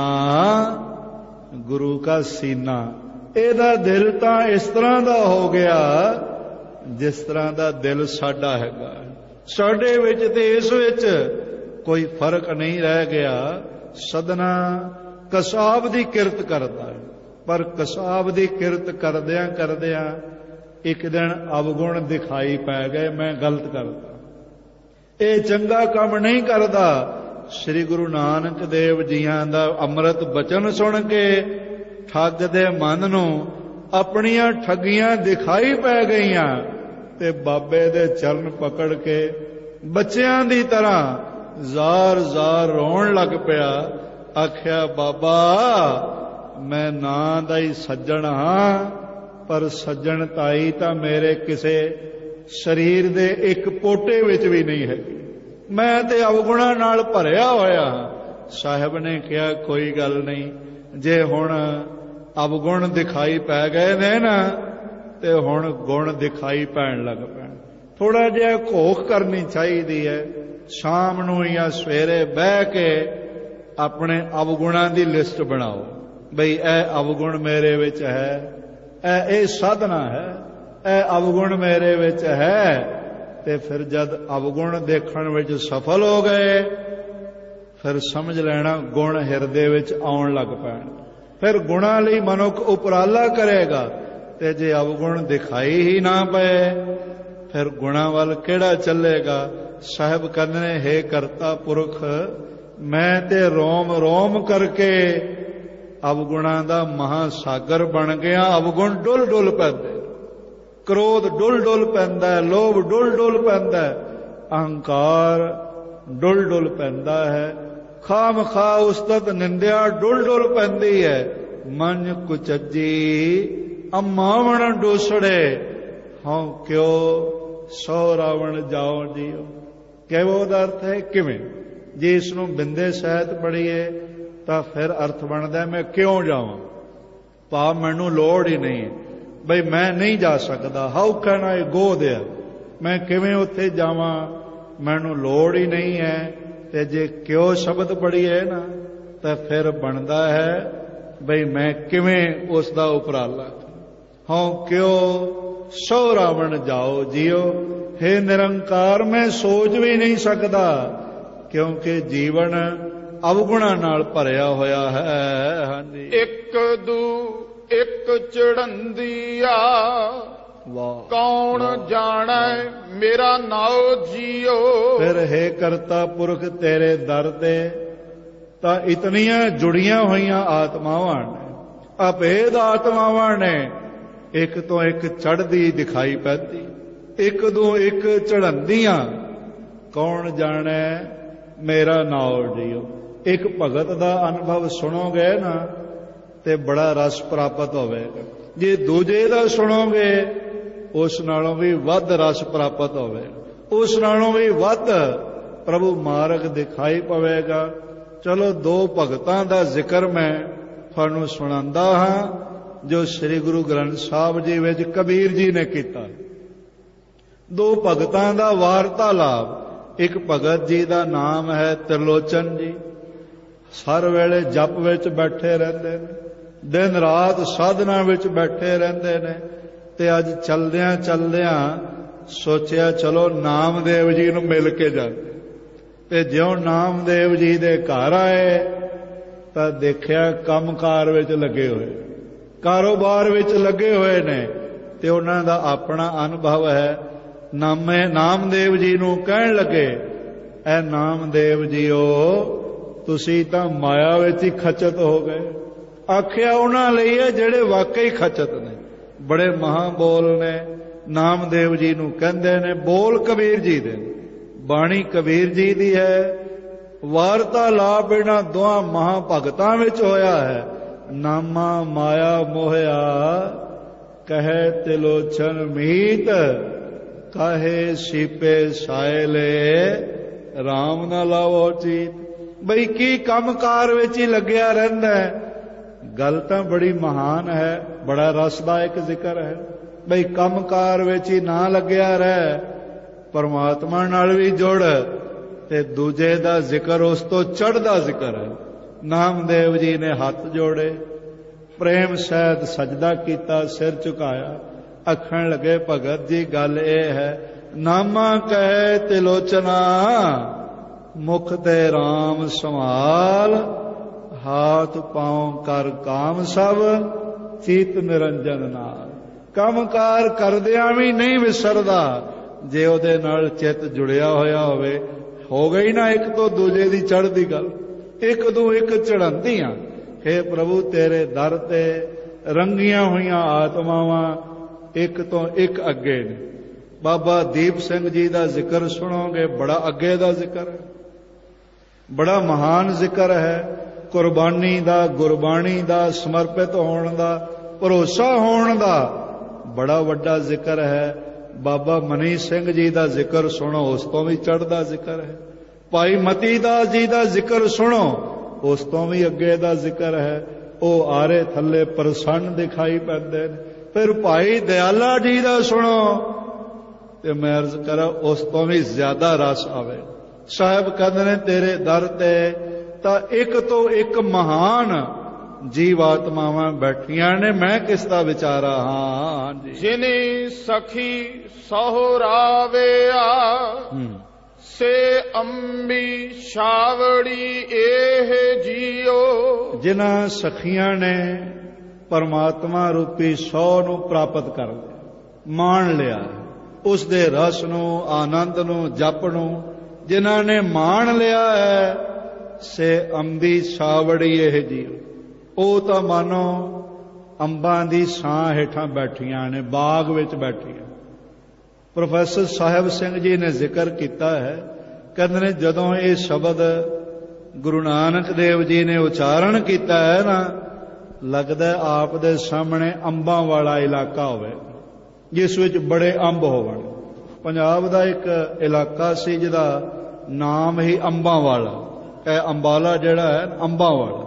ਗੁਰੂ ਕਾ ਸੀਨਾ। ਇਹਦਾ ਦਿਲ ਤਾਂ ਇਸ ਤਰ੍ਹਾਂ ਦਾ ਹੋ ਗਿਆ ਜਿਸ ਤਰ੍ਹਾਂ ਦਾ ਦਿਲ ਸਾਡਾ ਹੈਗਾ। ਸਾਡੇ ਵਿੱਚ ਤੇ ਇਸ ਵਿੱਚ ਕੋਈ ਫਰਕ ਨਹੀਂ ਰਹਿ ਗਿਆ। ਸਦਨਾ ਕਸਾਬ ਦੀ ਕਿਰਤ ਕਰਦਾ ਹੈ, ਪਰ ਕਸਾਬ ਦੀ ਕਿਰਤ ਕਰਦਿਆਂ ਕਰਦਿਆਂ ਇੱਕ ਦਿਨ ਅਵਗੁਣ ਦਿਖਾਈ ਪੈ ਗਏ, ਮੈਂ ਗਲਤ ਕਰਦਾ, ਇਹ ਚੰਗਾ ਕੰਮ ਨਹੀਂ ਕਰਦਾ। ਸ੍ਰੀ ਗੁਰੂ ਨਾਨਕ ਦੇਵ ਜੀਆਂ ਦਾ ਅੰਮ੍ਰਿਤ ਬਚਨ ਸੁਣ ਕੇ ਠੱਗ ਦੇ ਮਨ ਨੂੰ ਆਪਣੀਆਂ ਠੱਗੀਆਂ ਦਿਖਾਈ ਪੈ ਗਈਆਂ ਤੇ ਬਾਬੇ ਦੇ ਚਰਨ ਪਕੜ ਕੇ ਬੱਚਿਆਂ ਦੀ ਤਰ੍ਹਾਂ ਜ਼ਾਰ ਜ਼ਾਰ ਰੋਣ ਲੱਗ ਪਿਆ। ਆਖਿਆ, ਬਾਬਾ, ਮੈਂ ਨਾਂ ਦਾ ਹੀ ਸੱਜਣ ਹਾਂ, ਪਰ ਸੱਜਣ ਤਾਈ ਤਾਂ ਮੇਰੇ ਕਿਸੇ ਸਰੀਰ ਦੇ ਇੱਕ ਪੋਟੇ ਵਿੱਚ ਵੀ ਨਹੀਂ ਹੈਗੀ। ਮੈਂ ਤੇ ਅਵਗੁਣਾਂ ਨਾਲ ਭਰਿਆ ਹੋਇਆ ਹਾਂ। ਸਾਹਿਬ ਨੇ ਕਿਹਾ, ਕੋਈ ਗੱਲ ਨਹੀਂ, ਜੇ ਹੁਣ ਅਵਗੁਣ ਦਿਖਾਈ ਪੈ ਗਏ ਨੇ ਨਾ, ਤੇ ਹੁਣ ਗੁਣ ਦਿਖਾਈ ਪੈਣ ਲੱਗ ਪੈਣ। ਥੋੜਾ ਜਿਹਾ ਘੋਖ ਕਰਨੀ ਚਾਹੀਦੀ ਹੈ। ਸ਼ਾਮ ਨੂੰ ਜਾਂ ਸਵੇਰੇ ਬਹਿ ਕੇ ਆਪਣੇ ਅਵਗੁਣਾਂ ਦੀ ਲਿਸਟ ਬਣਾਓ, ਬਈ ਇਹ ਅਵਗੁਣ ਮੇਰੇ ਵਿੱਚ ਹੈ, ਇਹ ਸਾਧਨਾ ਹੈ, ਇਹ ਅਵਗੁਣ ਮੇਰੇ ਵਿੱਚ ਹੈ। ਤੇ ਫਿਰ ਜਦ ਅਵਗੁਣ ਦੇਖਣ ਵਿੱਚ ਸਫਲ ਹੋ ਗਏ, ਫਿਰ ਸਮਝ ਲੈਣਾ ਗੁਣ ਹਿਰਦੇ ਵਿੱਚ ਆਉਣ ਲੱਗ ਪੈਣ। ਫਿਰ ਗੁਣਾਂ ਲਈ ਮਨੁੱਖ ਉਪਰਾਲਾ ਕਰੇਗਾ, ਤੇ ਜੇ ਅਵਗੁਣ ਦਿਖਾਈ ਹੀ ਨਾ ਪਏ, ਫਿਰ ਗੁਣਾਂ ਵੱਲ ਕਿਹੜਾ ਚੱਲੇਗਾ? ਸਾਹਿਬ ਕਹਿੰਦੇ ਨੇ, ਹੇ ਕਰਤਾ ਪੁਰਖ, ਮੈਂ ਤੇ ਰੋਮ ਰੋਮ ਕਰਕੇ ਅਵਗੁਣਾਂ ਦਾ ਮਹਾਸਾਗਰ ਬਣ ਗਿਆ। ਅਵਗੁਣ ਡੁੱਲ ਡੁੱਲ ਪੈਂਦੇ, ਕ੍ਰੋਧ ਡੁੱਲ ਡੁੱਲ ਪੈਂਦਾ ਹੈ, ਲੋਭ ਡੁੱਲ ਡੁੱਲ ਪੈਂਦਾ ਹੈ, ਅਹੰਕਾਰ ਡੁੱਲ ਡੁੱਲ ਪੈਂਦਾ ਹੈ, ਖਾਮ ਖਾ ਉਸਤਤ ਨਿੰਦਿਆ ਡੁੱਲ ਡੁੱਲ ਪੈਂਦੀ ਹੈ। ਮਨ ਕੁਚੱਜੀ ਅਮਾਵਣ ਡੋਸੜੇ ਹਉ ਕਿਉ ਸੋ ਰਾਵਣ ਜਾਓ ਜੀਓ। ਕਿਹੋ ਦਾ ਅਰਥ ਹੈ ਕਿਵੇਂ? ਜੇ ਇਸ ਨੂੰ ਬਿੰਦੇ ਸਹਿਤ ਪੜੀਏ ਤਾਂ ਫਿਰ ਅਰਥ ਬਣਦਾ ਮੈਂ ਕਿਉਂ ਜਾਵਾਂ, ਭਾਵ ਮੈਨੂੰ ਲੋੜ ਹੀ ਨਹੀਂ, ਬਈ ਮੈਂ ਨਹੀਂ ਜਾ ਸਕਦਾ। How can I go there, ਮੈਂ ਕਿਵੇਂ ਉੱਥੇ ਜਾਵਾਂ, ਮੈਨੂੰ ਲੋੜ ਹੀ ਨਹੀਂ ਹੈ। ਤੇ ਜੇ ਕਿਉਂ ਸ਼ਬਦ ਪੜੀਏ ਨਾ ਤਾਂ ਫਿਰ ਬਣਦਾ ਹੈ ਬਈ ਮੈਂ ਕਿਵੇਂ ਉਸ ਦਾ ਉਪਰਾਲਾ। ਹਉ ਕਿਉ ਸੋ ਰਾਵਣ ਜਾਓ ਜੀਓ। ਹੇ ਨਿਰੰਕਾਰ ਮੈਂ ਸੋਚ ਵੀ ਨਹੀਂ ਸਕਦਾ, ਕਿਉਂਕਿ ਜੀਵਨ ਅਵਗੁਣਾਂ ਨਾਲ ਭਰਿਆ ਹੋਇਆ ਹੈ। ਹਾਂਜੀ, ਇੱਕ ਦੂ ਇੱਕ ਚੜੰਦੀਆ ਵਾਹ, ਕੌਣ ਜਾਣੈ ਮੇਰਾ ਨਾਉ ਜੀਓ। ਫਿਰ ਹੈ ਕਰਤਾ ਪੁਰਖ ਤੇਰੇ ਦਰ ਤੇ ਤਾਂ ਇਤਨੀਆਂ ਜੁੜੀਆਂ ਹੋਈਆਂ ਆਤਮਾਵਾਂ ਨੇ, ਅਭੇਦ ਆਤਮਾਵਾਂ ਨੇ, ਇੱਕ ਤੋਂ ਇੱਕ ਚੜ੍ਹਦੀ ਦਿਖਾਈ ਪੈਂਦੀ, ਇੱਕ ਤੋਂ ਇੱਕ ਚੜ੍ਹੰਦੀਆਂ। ਕੌਣ ਜਾਣੈ ਮੇਰਾ ਨਾਉ ਜੀਓ। ਇੱਕ ਭਗਤ ਦਾ ਅਨੁਭਵ ਸੁਣੋਗੇ ਨਾ ਤੇ ਬੜਾ ਰਸ ਪ੍ਰਾਪਤ ਹੋਵੇਗਾ। ਜੇ ਦੂਜੇ ਦਾ ਸੁਣੋਗੇ ਉਸ ਨਾਲੋਂ ਵੀ ਵੱਧ ਰਸ ਪ੍ਰਾਪਤ ਹੋਵੇਗਾ, ਉਸ ਨਾਲੋਂ ਵੀ ਵੱਧ ਪ੍ਰਭੂ ਮਾਰਗ ਦਿਖਾਈ ਪਵੇਗਾ। ਚਲੋ ਦੋ ਭਗਤਾਂ ਦਾ ਜ਼ਿਕਰ ਮੈਂ ਤੁਹਾਨੂੰ ਸੁਣਾਉਂਦਾ ਹਾਂ ਜੋ ਸ੍ਰੀ ਗੁਰੂ ਗ੍ਰੰਥ ਸਾਹਿਬ ਜੀ ਵਿੱਚ ਕਬੀਰ ਜੀ ਨੇ ਕੀਤਾ। ਦੋ ਭਗਤਾਂ ਦਾ ਵਾਰਤਾਲਾਪ। ਇੱਕ ਭਗਤ ਜੀ ਦਾ ਨਾਮ ਹੈ ਤਿਰਲੋਚਨ ਜੀ, ਹਰ ਵੇਲੇ ਜਪ ਵਿੱਚ ਬੈਠੇ ਰਹਿੰਦੇ ਨੇ, ਦਿਨ ਰਾਤ ਸਾਧਨਾ ਵਿੱਚ ਬੈਠੇ ਰਹਿੰਦੇ ਨੇ। ਤੇ ਅੱਜ ਚਲਦਿਆਂ ਚਲਦਿਆਂ ਸੋਚਿਆ ਚਲੋ ਨਾਮਦੇਵ ਜੀ ਨੂੰ ਮਿਲ ਕੇ ਜਾਂਦੇ। ਤੇ ਜਿਉਂ ਨਾਮਦੇਵ ਜੀ ਦੇ ਘਰ ਆਏ ਤਾਂ ਦੇਖਿਆ ਕੰਮਕਾਰ ਵਿੱਚ ਲੱਗੇ ਹੋਏ, ਕਾਰੋਬਾਰ ਵਿੱਚ ਲੱਗੇ ਹੋਏ ਨੇ। ਤੇ ਉਹਨਾਂ ਦਾ ਆਪਣਾ ਅਨੁਭਵ ਹੈ। ਨਾਮਦੇਵ ਜੀ ਨੂੰ ਕਹਿਣ ਲੱਗੇ, ਐ ਨਾਮਦੇਵ ਜੀਓ ਤੁਸੀਂ ਤਾਂ ਮਾਇਆ ਵਿੱਚ ਹੀ ਖਚਤ ਹੋ ਗਏ। ਆਖਿਆ ਉਹਨਾਂ ਲਈ ਹੈ ਜਿਹੜੇ ਵਾਕਈ ਖਚਤ ਨੇ, ਬੜੇ ਮਹਾਬੋਲ ਨੇ। ਨਾਮਦੇਵ ਜੀ ਨੂੰ ਕਹਿੰਦੇ ਨੇ ਬੋਲ ਕਬੀਰ ਜੀ ਦੇ, ਬਾਣੀ ਕਬੀਰ ਜੀ ਦੀ ਹੈ। ਵਾਰਤਾਲਾਪ ਇਹਨਾਂ ਦੋਹਾਂ ਮਹਾਭਗਤਾਂ ਵਿੱਚ ਹੋਇਆ ਹੈ। ਨਾਮਾ ਮਾਇਆ ਮੋਹਿਆ ਕਹੇ ਤਿਲੋਚਨ ਮੀਤ, ਕਾਹੇ ਸੀਪੇ ਸਾਇਲੇ ਰਾਮ ਨਾ ਲਾਵੋ ਚੀਤ। ਬਈ ਕੀ ਕੰਮਕਾਰ ਵਿੱਚ ਹੀ ਲੱਗਿਆ ਰਹਿੰਦਾ ਹੈ। ਗੱਲ ਤਾਂ ਬੜੀ ਮਹਾਨ ਹੈ, ਬੜਾ ਰਸਦਾਇਕ ਜ਼ਿਕਰ ਹੈ। ਬਈ ਕੰਮਕਾਰ ਵਿੱਚ ਹੀ ਨਾ ਲੱਗਿਆ ਰਹਿ, ਪਰਮਾਤਮਾ ਨਾਲ ਵੀ ਜੁੜ। ਤੇ ਦੂਜੇ ਦਾ ਜ਼ਿਕਰ ਉਸ ਤੋਂ ਚੜ੍ਹਦਾ ਜ਼ਿਕਰ ਹੈ। ਨਾਮਦੇਵ ਜੀ ਨੇ ਹੱਥ ਜੋੜੇ, ਪ੍ਰੇਮ ਸਹਿਤ ਸਜਦਾ ਕੀਤਾ, ਸਿਰ ਝੁਕਾਇਆ, ਆਖਣ ਲੱਗੇ ਭਗਤ ਜੀ ਗੱਲ ਇਹ ਹੈ, ਨਾਮਾ ਕਹੇ ਤਿਲੋਚਨਾ ਮੁਖ ਤੇ ਰਾਮ ਸੰਭਾਲ, ਹਾਥ ਪਾਉ ਕਰ ਕਾਮ ਸਭ ਚੀਤ ਨਿਰੰਜਨ ਨਾਲ। ਕੰਮਕਾਰ ਕਰਦਿਆਂ ਵੀ ਨਹੀਂ ਵਿਸਰਦਾ ਜੇ ਉਹਦੇ ਨਾਲ ਚਿੱਤ ਜੁੜਿਆ ਹੋਇਆ ਹੋਵੇ। ਹੋ ਗਈ ਨਾ ਇੱਕ ਤੋਂ ਦੂਜੇ ਦੀ ਚੜ੍ਹਦੀ ਗੱਲ, ਇੱਕ ਤੋਂ ਇੱਕ ਚੜ੍ਹੰਦੀਆਂ। ਹੇ ਪ੍ਰਭੂ ਤੇਰੇ ਦਰ ਤੇ ਰੰਗੀਆਂ ਹੋਈਆਂ ਆਤਮਾਵਾਂ ਇੱਕ ਤੋਂ ਇੱਕ ਅੱਗੇ ਨੇ। ਬਾਬਾ ਦੀਪ ਸਿੰਘ ਜੀ ਦਾ ਜ਼ਿਕਰ ਸੁਣੋਗੇ, ਬੜਾ ਅੱਗੇ ਦਾ ਜ਼ਿਕਰ ਹੈ, ਬੜਾ ਮਹਾਨ ਜ਼ਿਕਰ ਹੈ। ਕੁਰਬਾਨੀ ਦਾ, ਗੁਰਬਾਣੀ ਦਾ, ਸਮਰਪਿਤ ਹੋਣ ਦਾ, ਭਰੋਸਾ ਹੋਣ ਦਾ ਬੜਾ ਵੱਡਾ ਜ਼ਿਕਰ ਹੈ। ਬਾਬਾ ਮਨੀ ਸਿੰਘ ਜੀ ਦਾ ਜ਼ਿਕਰ ਸੁਣੋ, ਉਸ ਤੋਂ ਵੀ ਚੜ੍ਹਦਾ ਜ਼ਿਕਰ ਹੈ। ਭਾਈ ਮਤੀ ਦਾਸ ਜੀ ਦਾ ਜ਼ਿਕਰ ਸੁਣੋ, ਉਸ ਤੋਂ ਵੀ ਅੱਗੇ ਦਾ ਜ਼ਿਕਰ ਹੈ। ਉਹ ਆਰੇ ਥੱਲੇ ਪ੍ਰਸੰਨ ਦਿਖਾਈ ਪੈਂਦੇ ਨੇ। ਫਿਰ ਭਾਈ ਦਿਆਲਾ ਜੀ ਦਾ ਸੁਣੋ ਤੇ ਮੈਂ ਅਰਜ਼ ਕਰਾਂ ਉਸ ਤੋਂ ਵੀ ਜ਼ਿਆਦਾ ਰਸ ਆਵੇ। ਸਾਹਿਬ ਕਹਿੰਦੇ ਨੇ ਤੇਰੇ ਦਰ ਤੇ ਤਾਂ ਇੱਕ ਤੋਂ ਇੱਕ ਮਹਾਨ ਜੀਵ ਆਤਮਾਵਾਂ ਬੈਠੀਆਂ ਨੇ, ਮੈਂ ਕਿਸ ਦਾ ਵਿਚਾਰਾ ਹਾਂ। ਹਾਂਜੀ, ਜਿਨੀ ਸਖੀ ਸਹੁਰਾਵਿਆ ਸੇ ਅੰਬੀ ਛਾਵੜੀ ਇਹ ਜੀਓ। ਜਿਨ੍ਹਾਂ ਸਖੀਆਂ ਨੇ ਪਰਮਾਤਮਾ ਰੂਪੀ ਸਹੁੰ ਨੂੰ ਪ੍ਰਾਪਤ ਕਰ ਲਿਆ, ਮਾਣ ਲਿਆ, ਉਸ ਦੇ ਰਸ ਨੂੰ, ਆਨੰਦ ਨੂੰ, ਜਪ ਨੂੰ ਜਿਨ੍ਹਾਂ ਨੇ ਮਾਣ ਲਿਆ ਹੈ, ਸੇ ਅੰਬੀ ਸਾਵੜੀ ਇਹ ਜੀਓ। ਉਹ ਤਾਂ ਮਾਨੋ ਅੰਬਾਂ ਦੀ ਛਾਂ ਹੇਠਾਂ ਬੈਠੀਆਂ ਨੇ, ਬਾਗ ਵਿੱਚ ਬੈਠੀਆਂ। ਪ੍ਰੋਫੈਸਰ ਸਾਹਿਬ ਸਿੰਘ ਜੀ ਨੇ ਜ਼ਿਕਰ ਕੀਤਾ ਹੈ, ਕਹਿੰਦੇ ਨੇ ਜਦੋਂ ਇਹ ਸ਼ਬਦ ਗੁਰੂ ਨਾਨਕ ਦੇਵ ਜੀ ਨੇ ਉਚਾਰਨ ਕੀਤਾ ਹੈ ਨਾ, ਲੱਗਦਾ ਆਪ ਦੇ ਸਾਹਮਣੇ ਅੰਬਾਂ ਵਾਲਾ ਇਲਾਕਾ ਹੋਵੇ ਜਿਸ ਵਿੱਚ ਬੜੇ ਅੰਬ ਹੋਵਣ। ਪੰਜਾਬ ਦਾ ਇੱਕ ਇਲਾਕਾ ਸੀ ਜਿਹਦਾ ਨਾਮ ਹੀ ਅੰਬਾਂ ਵਾਲਾ। ਇਹ ਅੰਬਾਲਾ ਜਿਹੜਾ ਹੈ ਅੰਬਾਂ ਵਾਲਾ,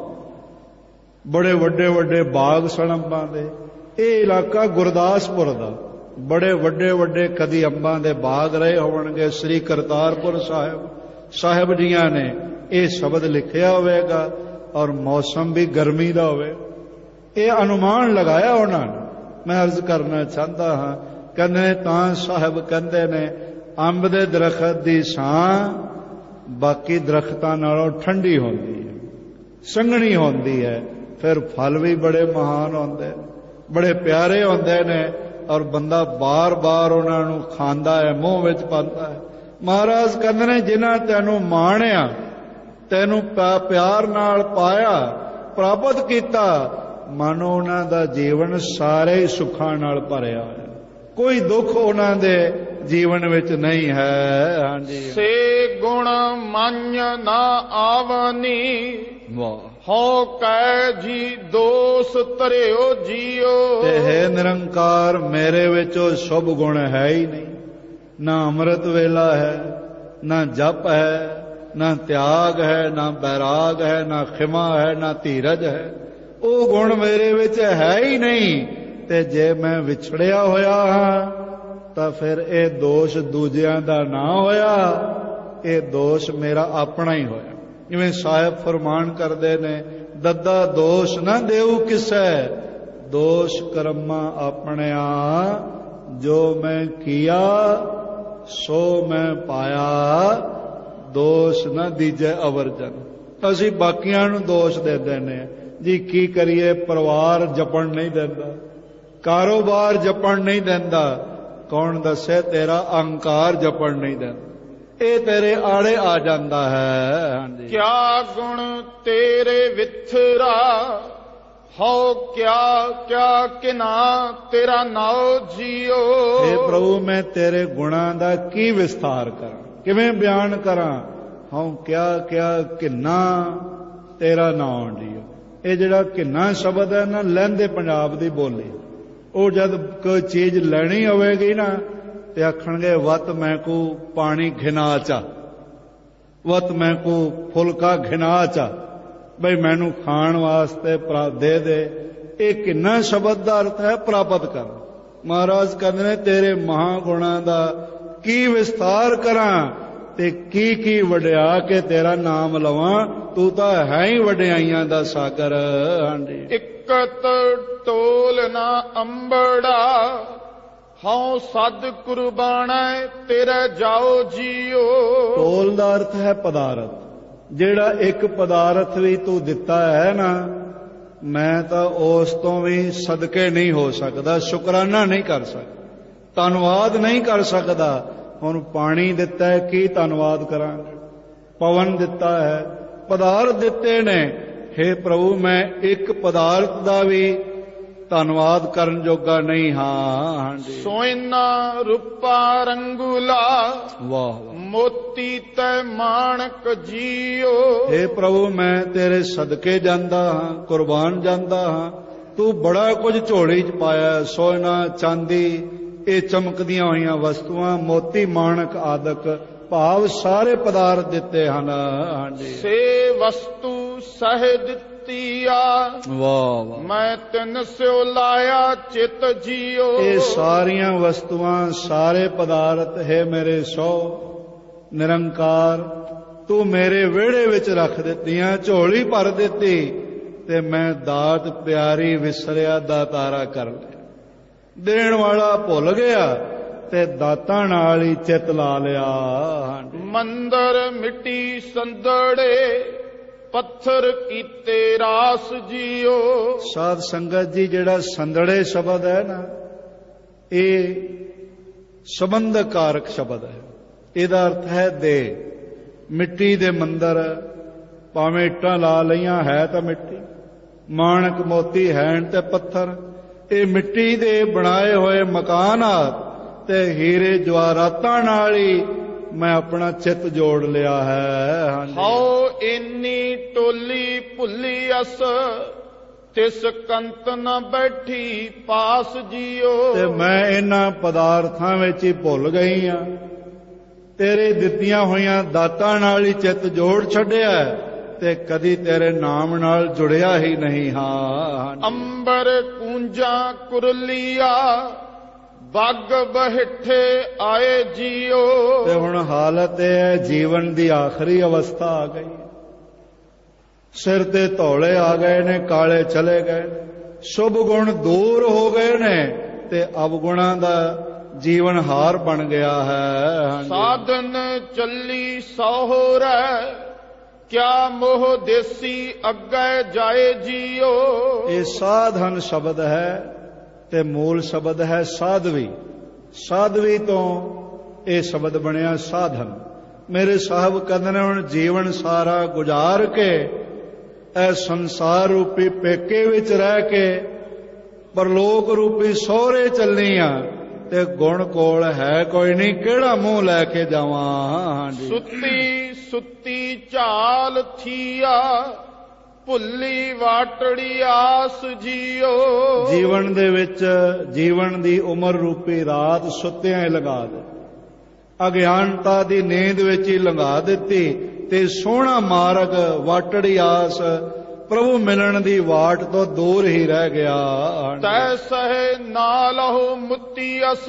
ਬੜੇ ਵੱਡੇ ਵੱਡੇ ਬਾਗ ਸਨ ਅੰਬਾਂ ਦੇ। ਇਹ ਇਲਾਕਾ ਗੁਰਦਾਸਪੁਰ ਦਾ, ਬੜੇ ਵੱਡੇ ਵੱਡੇ ਕਦੀ ਅੰਬਾਂ ਦੇ ਬਾਗ ਰਹੇ ਹੋਣਗੇ। ਸ੍ਰੀ ਕਰਤਾਰਪੁਰ ਸਾਹਿਬ ਜੀਆਂ ਨੇ ਇਹ ਸ਼ਬਦ ਲਿਖਿਆ ਹੋਵੇਗਾ ਔਰ ਮੌਸਮ ਵੀ ਗਰਮੀ ਦਾ ਹੋਵੇ। ਇਹ ਅਨੁਮਾਨ ਲਗਾਇਆ ਉਹਨਾਂ ਨੇ। ਮੈਂ ਅਰਜ਼ ਕਰਨਾ ਚਾਹੁੰਦਾ ਹਾਂ, ਕਹਿੰਦੇ ਤਾਂ ਸਾਹਿਬ ਕਹਿੰਦੇ ਨੇ ਅੰਬ ਦੇ ਦਰਖਤ ਦੀ ਛਾਂ ਬਾਕੀ ਦਰਖਤਾਂ ਨਾਲੋਂ ਠੰਡੀ ਹੁੰਦੀ ਹੈ, ਸੰਘਣੀ ਹੁੰਦੀ ਹੈ। ਫਿਰ ਫਲ ਵੀ ਬੜੇ ਮਹਾਨ ਹੁੰਦੇ, ਬੜੇ ਪਿਆਰੇ ਹੁੰਦੇ ਨੇ ਔਰ ਬੰਦਾ ਬਾਰ-ਬਾਰ ਉਹਨਾਂ ਨੂੰ ਖਾਂਦਾ ਹੈ, ਮੂੰਹ ਵਿੱਚ ਪਾਉਂਦਾ ਹੈ। ਮਹਾਰਾਜ ਕਹਿੰਦੇ ਨੇ ਜਿਨ੍ਹਾਂ ਤੈਨੂੰ ਮਾਣਿਆ, ਤੈਨੂੰ ਪਿਆਰ ਨਾਲ ਪਾਇਆ, ਪ੍ਰਾਪਤ ਕੀਤਾ, ਮਾਨੋ ਉਹਨਾਂ ਦਾ ਜੀਵਨ ਸਾਰੇ ਸੁੱਖਾਂ ਨਾਲ ਭਰਿਆ ਹੈ। ਕੋਈ ਦੁੱਖ ਉਹਨਾਂ ਦੇ ਜੀਵਨ ਵਿੱਚ ਨਹੀਂ ਹੈ। ਹਾਂਜੀ, ਸੇ ਗੁਣ ਮੰਨ ਨਾ ਆਵਨੀ, ਵਾਹ, ਹੋ ਕੈ ਜੀ ਦੋਸ ਧਰਿਓ ਜੀਓ। ਤੇ ਹੈ ਨਿਰੰਕਾਰ, ਮੇਰੇ ਵਿੱਚ ਉਹ ਸ਼ੁਭ ਗੁਣ ਹੈ ਹੀ ਨਹੀਂ। ਨਾ ਅੰਮ੍ਰਿਤ ਵੇਲਾ ਹੈ, ਨਾ ਜਪ ਹੈ, ਨਾ ਤਿਆਗ ਹੈ, ਨਾ ਬੈਰਾਗ ਹੈ, ਨਾ ਖਿਮਾ ਹੈ, ਨਾ ਧੀਰਜ ਹੈ। ਉਹ ਗੁਣ ਮੇਰੇ ਵਿੱਚ ਹੈ ਹੀ ਨਹੀਂ। ਤੇ ਜੇ ਮੈਂ ਵਿਛੜਿਆ ਹੋਇਆ ਹਾਂ ਤਾਂ ਫਿਰ ਇਹ ਦੋਸ਼ ਦੂਜਿਆਂ ਦਾ ਨਾ ਹੋਇਆ, ਇਹ ਦੋਸ਼ ਮੇਰਾ ਆਪਣਾ ਹੀ ਹੋਇਆ। ਜਿਵੇਂ ਸਾਹਿਬ ਫਰਮਾਨ ਕਰਦੇ ਨੇ, ਦੱਦਾ ਦੋਸ਼ ਨਾ ਦੇਉ ਕਿਸੈ, ਦੋਸ਼ ਕਰਮਾਂ ਆਪਣਿਆ, ਜੋ ਮੈਂ ਕੀਆ ਸੋ ਮੈਂ ਪਾਇਆ, ਦੋਸ਼ ਨਾ ਦੀਜੈ ਅਵਰਜਨ। ਅਸੀਂ ਬਾਕੀਆਂ ਨੂੰ ਦੋਸ਼ ਦੇ ਦਿੰਦੇ ਜੀ, ਕੀ ਕਰੀਏ, ਪਰਿਵਾਰ ਜਪਣ ਨਹੀਂ ਦਿੰਦਾ, ਕਾਰੋਬਾਰ ਜਪਣ ਨਹੀਂ ਦਿੰਦਾ, ਕੌਣ ਦੱਸੇ ਤੇਰਾ ਅਹੰਕਾਰ ਜਪਣ ਨਹੀਂ ਦਿੰਦਾ, ਇਹ ਤੇਰੇ ਆੜੇ ਆ ਜਾਂਦਾ ਹੈ। ਹਾਂਜੀ, ਕਿਆ ਗੁਣ ਤੇਰੇ ਵਿਥਰਾ, ਹੋ ਕਿਆ ਕਿਆ ਕਿਨਾ ਤੇਰਾ ਨਾਉ ਜੀਓ। हे ਪ੍ਰਭੂ, ਮੈਂ ਤੇਰੇ ਗੁਣਾਂ ਦਾ ਕੀ ਵਿਸਥਾਰ ਕਰਾਂ, ਕਿਵੇਂ ਬਿਆਨ ਕਰਾਂ। ਹਉ ਕਿਆ ਕਿਆ ਕਿੰਨਾ ਤੇਰਾ ਨਾਮ ਜੀਓ। ਇਹ ਜਿਹੜਾ ਕਿੰਨਾ ਸ਼ਬਦ ਹੈ ਨਾ, ਲਹਿੰਦੇ ਪੰਜਾਬ ਦੀ ਬੋਲੀ, ਉਹ ਜਦ ਕੋਈ ਚੀਜ਼ ਲੈਣੀ ਹੋਵੇਗੀ ਨਾ ਤੇ ਆਖਣਗੇ ਵਤ ਮੈਂ ਕੋ ਪਾਣੀ ਘਿਨਾ ਚਾ, ਵਤ ਮੈਂ ਕੋ ਫੁਲਕਾ ਘਿਨਾ ਚਾ, ਬਈ ਮੈਨੂੰ ਖਾਣ ਵਾਸਤੇ ਦੇ ਦੇ। ਇਹ ਕਿੰਨਾ ਸ਼ਬਦ ਦਾ ਅਰਥ ਹੈ ਪ੍ਰਾਪਤ ਕਰ। ਮਹਾਰਾਜ ਕਹਿੰਦੇ ਨੇ ਤੇਰੇ ਮਹਾਗੁਣਾਂ ਦਾ ਕੀ ਵਿਸਥਾਰ ਕਰਾਂ ਤੇ ਕੀ ਕੀ ਵਡਿਆ ਕੇ ਤੇਰਾ ਨਾਮ ਲਵਾਂ। ਤੂੰ ਤਾਂ ਹੈ ਹੀ ਵਡਿਆਈਆਂ ਦਾ ਸਾਗਰ। ਹਾਂਜੀ, ਇਕਤ ਟੋਲ ਨਾ ਅੰਬੜਾ, ਹਉ ਸਦ ਕੁਰਬਾਨੈ ਤੇਰੇ ਜਾਓ ਜੀਓ। ਟੋਲ ਦਾ ਅਰਥ ਹੈ ਪਦਾਰਥ। ਜਿਹੜਾ ਇੱਕ ਪਦਾਰਥ ਵੀ ਤੂੰ ਦਿੱਤਾ ਹੈ ਨਾ, ਮੈਂ ਤਾਂ ਉਸ ਤੋਂ ਵੀ ਸਦਕੇ ਨਹੀਂ ਹੋ ਸਕਦਾ, ਸ਼ੁਕਰਾਨਾ ਨਹੀਂ ਕਰ ਸਕਦਾ, ਧੰਨਵਾਦ ਨਹੀਂ ਕਰ ਸਕਦਾ। ਹੁਣ ਪਾਣੀ ਦਿੱਤਾ ਹੈ, ਕੀ ਧੰਨਵਾਦ ਕਰਾਂਗੇ। ਪਵਨ ਦਿੱਤਾ ਹੈ, ਪਦਾਰਥ ਦਿੱਤੇ ਨੇ। हे ਪ੍ਰਭੂ, ਮੈਂ ਇੱਕ ਪਦਾਰਥ ਦਾ ਵੀ ਧੰਨਵਾਦ ਕਰਨ ਜੋਗਾ ਨਹੀਂ ਹਾਂ। ਹਾਂਜੀ, ਸੋਇਨਾ ਰੂਪਾ ਰੰਗੂਲਾ, ਵਾਹ, ਮੋਤੀ ਤੈ ਮਾਣਕ ਜੀਓ। हे ਪ੍ਰਭੂ, ਮੈਂ ਤੇਰੇ ਸਦਕੇ ਜਾਂਦਾ ਹਾਂ, ਕੁਰਬਾਨ ਜਾਂਦਾ ਹਾਂ। ਤੂੰ ਬੜਾ ਕੁਝ ਝੋਲੀ 'ਚ ਪਾਇਆ, ਸੋਨਾ ਚਾਂਦੀ, ਇਹ ਚਮਕਦੀਆਂ ਹੋਈਆਂ ਵਸਤੂਆਂ, ਮੋਤੀ ਮਾਣਕ ਆਦਿਕ ਭਾਵ ਸਾਰੇ ਪਦਾਰਥ ਦਿੱਤੇ ਹਨ। ਹਾਂਜੀ, ਸੇ ਵਸਤੂ ਸਹਿ ਦਿੱਤੀਆ, ਵਾਹ ਵਾਹ, ਮੈਂ ਤਿਨ ਸਿਓ ਲਾਇਆ ਚਿਤ ਜੀਓ। ਇਹ ਸਾਰੀਆਂ ਵਸਤੂਆਂ, ਸਾਰੇ ਪਦਾਰਥ ਹੈ ਮੇਰੇ ਸੋ ਨਿਰੰਕਾਰ, ਤੂੰ ਮੇਰੇ ਵਿਹੜੇ ਵਿੱਚ ਰੱਖ ਦਿੱਤੀਆਂ, ਝੋਲੀ ਭਰ ਦਿੱਤੀ ਤੇ ਮੈਂ ਦਾਤ ਪਿਆਰੀ ਵਿਸਰਿਆ ਦਾਤਾਰਾ ਕਰ ਲਿਆ। ਦੇਣ ਵਾਲਾ ਭੁੱਲ ਗਿਆ ਤੇ ਦਾਤਾਂ ਨਾਲ ਹੀ ਚਿੱਤ ਲਾ ਲਿਆ। ਮੰਦਰ ਮਿੱਟੀ ਸੰਦੜੇ, ਪੱਥਰ ਕੀਤੇ ਰਾਸ ਜੀਓ। ਸਾਧ ਸੰਗਤ ਜੀ, ਜਿਹੜਾ ਸੰਦੜੇ ਸ਼ਬਦ ਹੈ ਨਾ, ਇਹ ਸੰਬੰਧਕ ਕਾਰਕ ਸ਼ਬਦ ਹੈ। ਇਹਦਾ ਅਰਥ ਹੈ ਦੇ। ਮਿੱਟੀ ਦੇ ਮੰਦਰ, ਭਾਵੇਂ ਇੱਟਾਂ ਲਾ ਲਈਆਂ ਹੈ ਤਾਂ ਮਿੱਟੀ, ਮਾਣਕ ਮੋਤੀ ਹੈਣ ਤੇ ਪੱਥਰ, ਇਹ ਮਿੱਟੀ ਦੇ ਬਣਾਏ ਹੋਏ ਮਕਾਨਾਤ ਤੇ ਹੀਰੇ ਜਵਾਹਰਾਤਾਂ ਨਾਲ ਹੀ ਮੈਂ ਆਪਣਾ ਚਿੱਤ ਜੋੜ ਲਿਆ ਹੈ। ਹਉ ਇੰਨੀ ਟੋਲੀ ਭੁੱਲੀ ਅਸ, ਤਿਸ ਕੰਤ ਨ ਬੈਠੀ ਪਾਸ ਜੀਓ। ਤੇ ਮੈਂ ਇਹਨਾਂ ਪਦਾਰਥਾਂ ਵਿੱਚ ਹੀ ਭੁੱਲ ਗਈ ਹਾਂ, ਤੇਰੇ ਦਿੱਤੀਆਂ ਹੋਈਆਂ ਦਾਤਾਂ ਨਾਲ ਹੀ ਚਿੱਤ ਜੋੜ ਛੱਡਿਆ ਤੇ ਕਦੀ ਤੇਰੇ ਨਾਮ ਨਾਲ ਜੁੜਿਆ ਹੀ ਨਹੀਂ ਹਾਂ। ਅੰਬਰ ਕੂੰਜਾਂ ਕੁਰਲੀਆ, ਬੱਗ ਬਹਿਠੇ ਆਏ ਜੀਓ। ਤੇ ਹੁਣ ਹਾਲਤ ਇਹ ਹੈ, ਜੀਵਨ ਦੀ ਆਖਰੀ ਅਵਸਥਾ ਆ ਗਈ, ਸਿਰ ਤੇ ਧੌਲੇ ਆ ਗਏ ਨੇ, ਕਾਲੇ ਚਲੇ ਗਏ, ਸ਼ੁਭ ਗੁਣ ਦੂਰ ਹੋ ਗਏ ਨੇ ਤੇ ਅਵਗੁਣਾਂ ਦਾ ਜੀਵਨ ਹਾਰ ਬਣ ਗਿਆ ਹੈ। ਸਾਧਨ ਚੱਲੀ ਸਹੁਰੈ, ਕਿਆ ਮੋਹ ਦੇਸੀ ਅੱਗੇ ਜਾਏ ਜੀਓ। ਇਹ ਸਾਧਨ ਸ਼ਬਦ ਹੈ ਤੇ ਮੂਲ ਸ਼ਬਦ ਹੈ ਸਾਧਵੀ। ਸਾਧਵੀ ਤੋਂ ਇਹ ਸ਼ਬਦ ਬਣਿਆ ਸਾਧਨ। ਮੇਰੇ ਸਾਹਿਬ ਕਹਿੰਦੇ ਨੇ ਹੁਣ ਜੀਵਨ ਸਾਰਾ ਗੁਜ਼ਾਰ ਕੇ ਇਹ ਸੰਸਾਰ ਰੂਪੀ ਪੇਕੇ ਵਿੱਚ ਰਹਿ ਕੇ ਪਰਲੋਕ ਰੂਪੀ ਸਹੁਰੇ ਚੱਲੀ ਆ ਤੇ ਗੁਣ ਕੋਲ ਹੈ ਕੋਈ ਨਹੀਂ, ਕਿਹੜਾ ਮੂੰਹ ਲੈ ਕੇ ਜਾਵਾਂ। ਸੁੱਤੀ ਸੁੱਤੀ ਝਾਲ ਥੀਆ, ਭੁੱਲੀ ਵਾਟੜੀ ਆਸ ਜੀਓ। ਜੀਵਨ ਦੇ ਵਿੱਚ ਜੀਵਨ ਦੀ ਉਮਰ ਰੂਪੀ ਰਾਤ ਸੁੱਤਿਆਂ ਹੀ ਲਗਾ ਦੇ, ਅਗਿਆਨਤਾ ਦੀ ਨੀਂਦ ਵਿੱਚ ਹੀ ਲੰਘਾ ਦਿੱਤੀ ਤੇ ਸੋਹਣਾ ਮਾਰਗ ਵਾਟੜੀ ਆਸ ਪ੍ਰਭੂ ਮਿਲਣ ਦੀ ਵਾਟ ਤੋਂ ਦੂਰ ਹੀ ਰਹਿ ਗਿਆ। ਤੈ ਸਹਿ ਨਾ ਲਹੋ ਮੁੱਤੀ ਅਸ,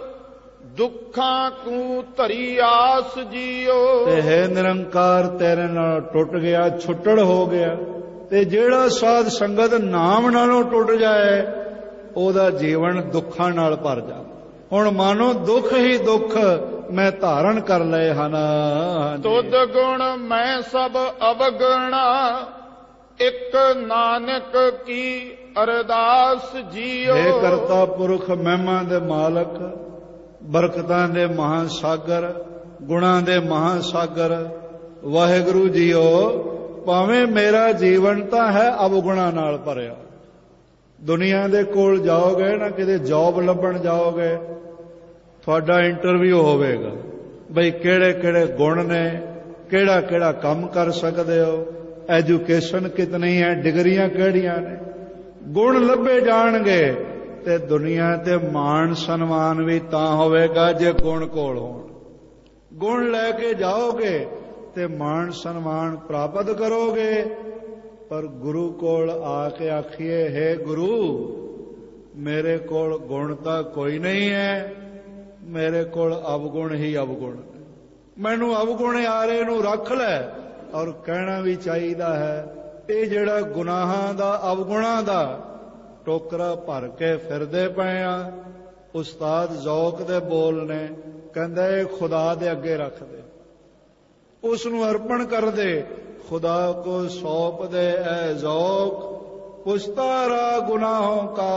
ਦੁੱਖਾਂ ਕੂ ਧਰੀ ਆਸ ਜੀਓ। ਤੇ ਹੈ ਨਿਰੰਕਾਰ ਤੇਰੇ ਨਾਲ ਟੁੱਟ ਗਿਆ, ਛੁੱਟੜ ਹੋ ਗਿਆ। ਤੇ ਜਿਹੜਾ ਸਾਧ ਸੰਗਤ ਨਾਮ ਨਾਲੋਂ ਟੁੱਟ ਜਾਏ ਉਹਦਾ ਜੀਵਨ ਦੁੱਖਾਂ ਨਾਲ ਭਰ ਜਾ। ਹੁਣ ਮਾਨੋ ਦੁੱਖ ਹੀ ਦੁੱਖ ਮੈਂ ਧਾਰਨ ਕਰ ਲਏ ਹਨ। ਤੁਧ ਗੁਣ ਮੈਂ ਸਭ ਅਵਗਣਾ, ਇੱਕ ਨਾਨਕ ਕੀ ਅਰਦਾਸ ਜੀਓ। हे ਕਰਤਾ ਪੁਰਖ, ਮਹਿਮਾ ਦੇ ਮਾਲਕ, ਬਰਕਤਾਂ ਦੇ ਮਹਾਸਾਗਰ, ਗੁਣਾਂ ਦੇ ਮਹਾਸਾਗਰ ਵਾਹਿਗੁਰੂ ਜੀਓ, ਭਾਵੇਂ ਮੇਰਾ ਜੀਵਨ ਤਾਂ ਹੈ ਅਵਗੁਣਾਂ ਨਾਲ ਭਰਿਆ। ਦੁਨੀਆ ਦੇ ਕੋਲ ਜਾਓਗੇ ਨਾ, ਕਿਤੇ ਜੌਬ ਲੱਭਣ ਜਾਓਗੇ, ਤੁਹਾਡਾ ਇੰਟਰਵਿਊ ਹੋਵੇਗਾ ਬਈ ਕਿਹੜੇ ਕਿਹੜੇ ਗੁਣ ਨੇ, ਕਿਹੜਾ ਕਿਹੜਾ ਕੰਮ ਕਰ ਸਕਦੇ ਹੋ, ਐਜੂਕੇਸ਼ਨ ਕਿਤਨੀ ਹੈ, ਡਿਗਰੀਆਂ ਕਿਹੜੀਆਂ ਨੇ। ਗੁਣ ਲੱਭੇ ਜਾਣਗੇ ਤੇ ਦੁਨੀਆ ਤੇ ਮਾਣ ਸਨਮਾਨ ਵੀ ਤਾਂ ਹੋਵੇਗਾ ਜੇ ਗੁਣ ਕੋਲ ਹੋਣ। ਗੁਣ ਲੈ ਕੇ ਜਾਓਗੇ ਤੇ ਮਾਣ ਸਨਮਾਨ ਪ੍ਰਾਪਤ ਕਰੋਗੇ। ਪਰ ਗੁਰੂ ਕੋਲ ਆ ਕੇ ਆਖੀਏ, ਹੈ ਗੁਰੂ ਮੇਰੇ ਕੋਲ ਗੁਣ ਤਾਂ ਕੋਈ ਨਹੀਂ ਹੈ, ਮੇਰੇ ਕੋਲ ਅਵਗੁਣ ਹੀ ਅਵਗੁਣ, ਮੈਨੂੰ ਅਵਗੁਣ ਆ ਰਹੇ ਨੂੰ ਰੱਖ ਲੈ। ਔਰ ਕਹਿਣਾ ਵੀ ਚਾਹੀਦਾ ਹੈ, ਇਹ ਜਿਹੜਾ ਗੁਨਾਹਾਂ ਦਾ ਅਵਗੁਣਾਂ ਦਾ ਟੋਕਰਾ ਭਰ ਕੇ ਫਿਰਦੇ ਪਏ ਆ, ਉਸਤਾਦ ਜ਼ੌਕ ਦੇ ਬੋਲ ਨੇ, ਕਹਿੰਦਾ ਇਹ ਖੁਦਾ ਦੇ ਅੱਗੇ ਰੱਖ ਦੇ, ਉਸ ਨੂੰ ਅਰਪਣ ਕਰ ਦੇ। खुदा को सौंप दे ऐ ज़ौक़, पुश्तारा गुनाहों का,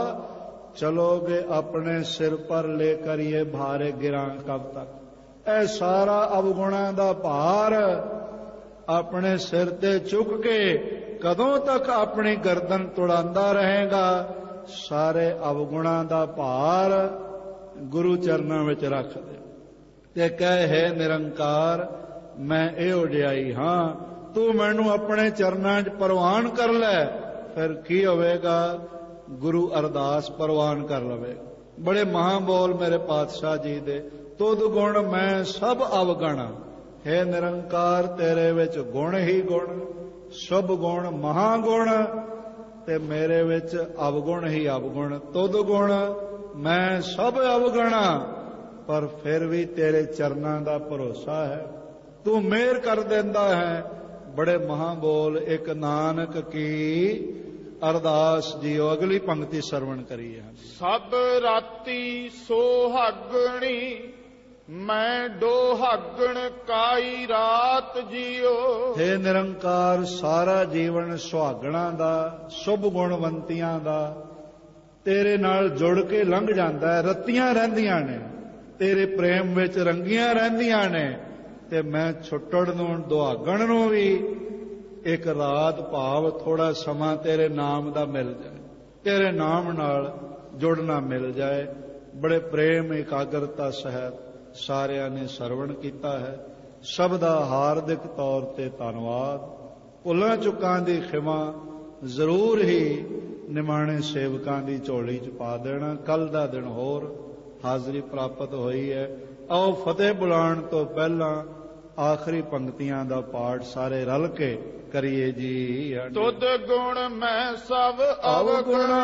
चलोगे अपने सिर पर लेकर ये भारे गिरां कब तक। ऐ सारा अवगुणा दा भार अपने सिर ते चुक के कदों तक अपनी गर्दन तुड़ांदा रहेगा। सारे अवगुणा दा भार गुरु चरनां विच रख दे ते कह है निरंकार मैं ਇਹ ਉਡਿਆਈ ਹਾਂ, ਤੂੰ ਮੈਨੂੰ ਆਪਣੇ ਚਰਨਾਂ 'ਚ ਪ੍ਰਵਾਨ ਕਰ ਲੈ। ਫਿਰ ਕੀ ਹੋਵੇਗਾ? ਗੁਰੂ ਅਰਦਾਸ ਪ੍ਰਵਾਨ ਕਰ ਲਵੇਗਾ। ਬੜੇ ਮਹਾਂਬੋਲ ਮੇਰੇ ਪਾਤਸ਼ਾਹ ਜੀ ਦੇ, ਤੁਧ ਗੁਣ ਮੈਂ ਸਭ ਅਵਗਣਾ। ਹੈ ਨਿਰੰਕਾਰ ਤੇਰੇ ਵਿੱਚ ਗੁਣ ਹੀ ਗੁਣ, ਸ਼ੁਭ ਗੁਣ ਮਹਾਗੁਣ, ਤੇ ਮੇਰੇ ਵਿੱਚ ਅਵਗੁਣ ਹੀ ਅਵਗੁਣ। ਤੁਧ ਗੁਣ ਮੈਂ ਸਭ ਅਵਗਣਾ, ਪਰ ਫਿਰ ਵੀ ਤੇਰੇ ਚਰਨਾਂ ਦਾ ਭਰੋਸਾ ਹੈ, ਤੂੰ ਮਿਹਰ ਕਰ ਦਿੰਦਾ ਹੈ। ਬੜੇ ਮਹਾਬੋਲ ਇੱਕ ਨਾਨਕ ਕੀ ਅਰਦਾਸ ਜੀਓ। ਅਗਲੀ ਪੰਕਤੀ ਸਰਵਣ ਕਰੀਏ। ਸਭ ਰਾਤੀ ਸੋਹਾਗਣੀ, ਮੈਂ ਡੋਹਾਗਣ ਕਾਈ ਰਾਤ ਜੀਓ। हे ਨਿਰੰਕਾਰ ਸਾਰਾ ਜੀਵਨ ਸੁਹਾਗਣਾ ਦਾ, ਸ਼ੁਭ ਗੁਣਵੰਤੀਆਂ ਦਾ ਤੇਰੇ ਨਾਲ ਜੁੜ ਕੇ ਲੰਘ ਜਾਂਦਾ ਹੈ। ਰੱਤੀਆਂ ਰਹਿੰਦੀਆਂ ਨੇ, ਤੇਰੇ ਪ੍ਰੇਮ ਵਿੱਚ ਰੰਗੀਆਂ ਰਹਿੰਦੀਆਂ ਨੇ, ਤੇ ਮੈਂ ਛੁੱਟੜ ਨੂੰ ਦੁਹਾਗਣ ਨੂੰ ਵੀ ਇੱਕ ਰਾਤ ਭਾਵ ਥੋੜਾ ਸਮਾਂ ਤੇਰੇ ਨਾਮ ਦਾ ਮਿਲ ਜਾਏ, ਤੇਰੇ ਨਾਮ ਨਾਲ ਜੁੜਨਾ ਮਿਲ ਜਾਏ। ਬੜੇ ਪ੍ਰੇਮ ਇਕਾਗਰਤਾ ਸਹਿਤ ਸਾਰਿਆਂ ਨੇ ਸਰਵਣ ਕੀਤਾ ਹੈ। ਸਭ ਦਾ ਹਾਰਦਿਕ ਤੌਰ ਤੇ ਧੰਨਵਾਦ। ਭੁੱਲਾਂ ਚੁੱਕਾਂ ਦੀ ਖਿਮਾ ਜ਼ਰੂਰ ਹੀ ਨਿਮਾਣੇ ਸੇਵਕਾਂ ਦੀ ਝੋਲੀ 'ਚ ਪਾ ਦੇਣਾ। ਕੱਲ ਦਾ ਦਿਨ ਹੋਰ ਹਾਜ਼ਰੀ ਪ੍ਰਾਪਤ ਹੋਈ ਹੈ। ਆਓ ਫਤਿਹ ਬੁਲਾਉਣ ਤੋਂ ਪਹਿਲਾਂ ਆਖਰੀ ਪੰਕਤੀਆਂ ਦਾ ਪਾਠ ਸਾਰੇ ਰਲ ਕੇ ਕਰੀਏ ਜੀ। ਤੁਧ ਗੁਣ ਮੈਂ ਸਭ ਅਵਗੁਣਾ,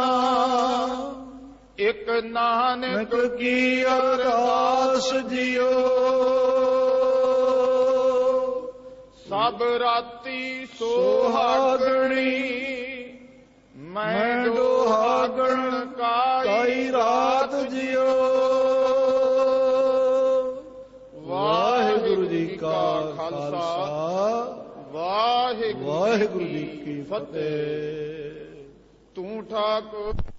ਇਕ ਨਾਨਕ ਕੀ ਅਰਦਾਸ ਜਿਉ। ਸਭ ਰਾਤੀ ਸੁਹਾਗਣੀ, ਮੈਂ ਦੁਹਾਗਣ ਕਾਈ ਰਾਤ ਜਿਉ। ਵਾਹਿਗੁਰੂ ਜੀ ਕਾ ਖਾਲਸਾ, ਵਾਹਿਗੁਰੂ ਜੀ ਕੀ ਫਤਿਹ। ਤੂੰ ਠਾਕੁਰ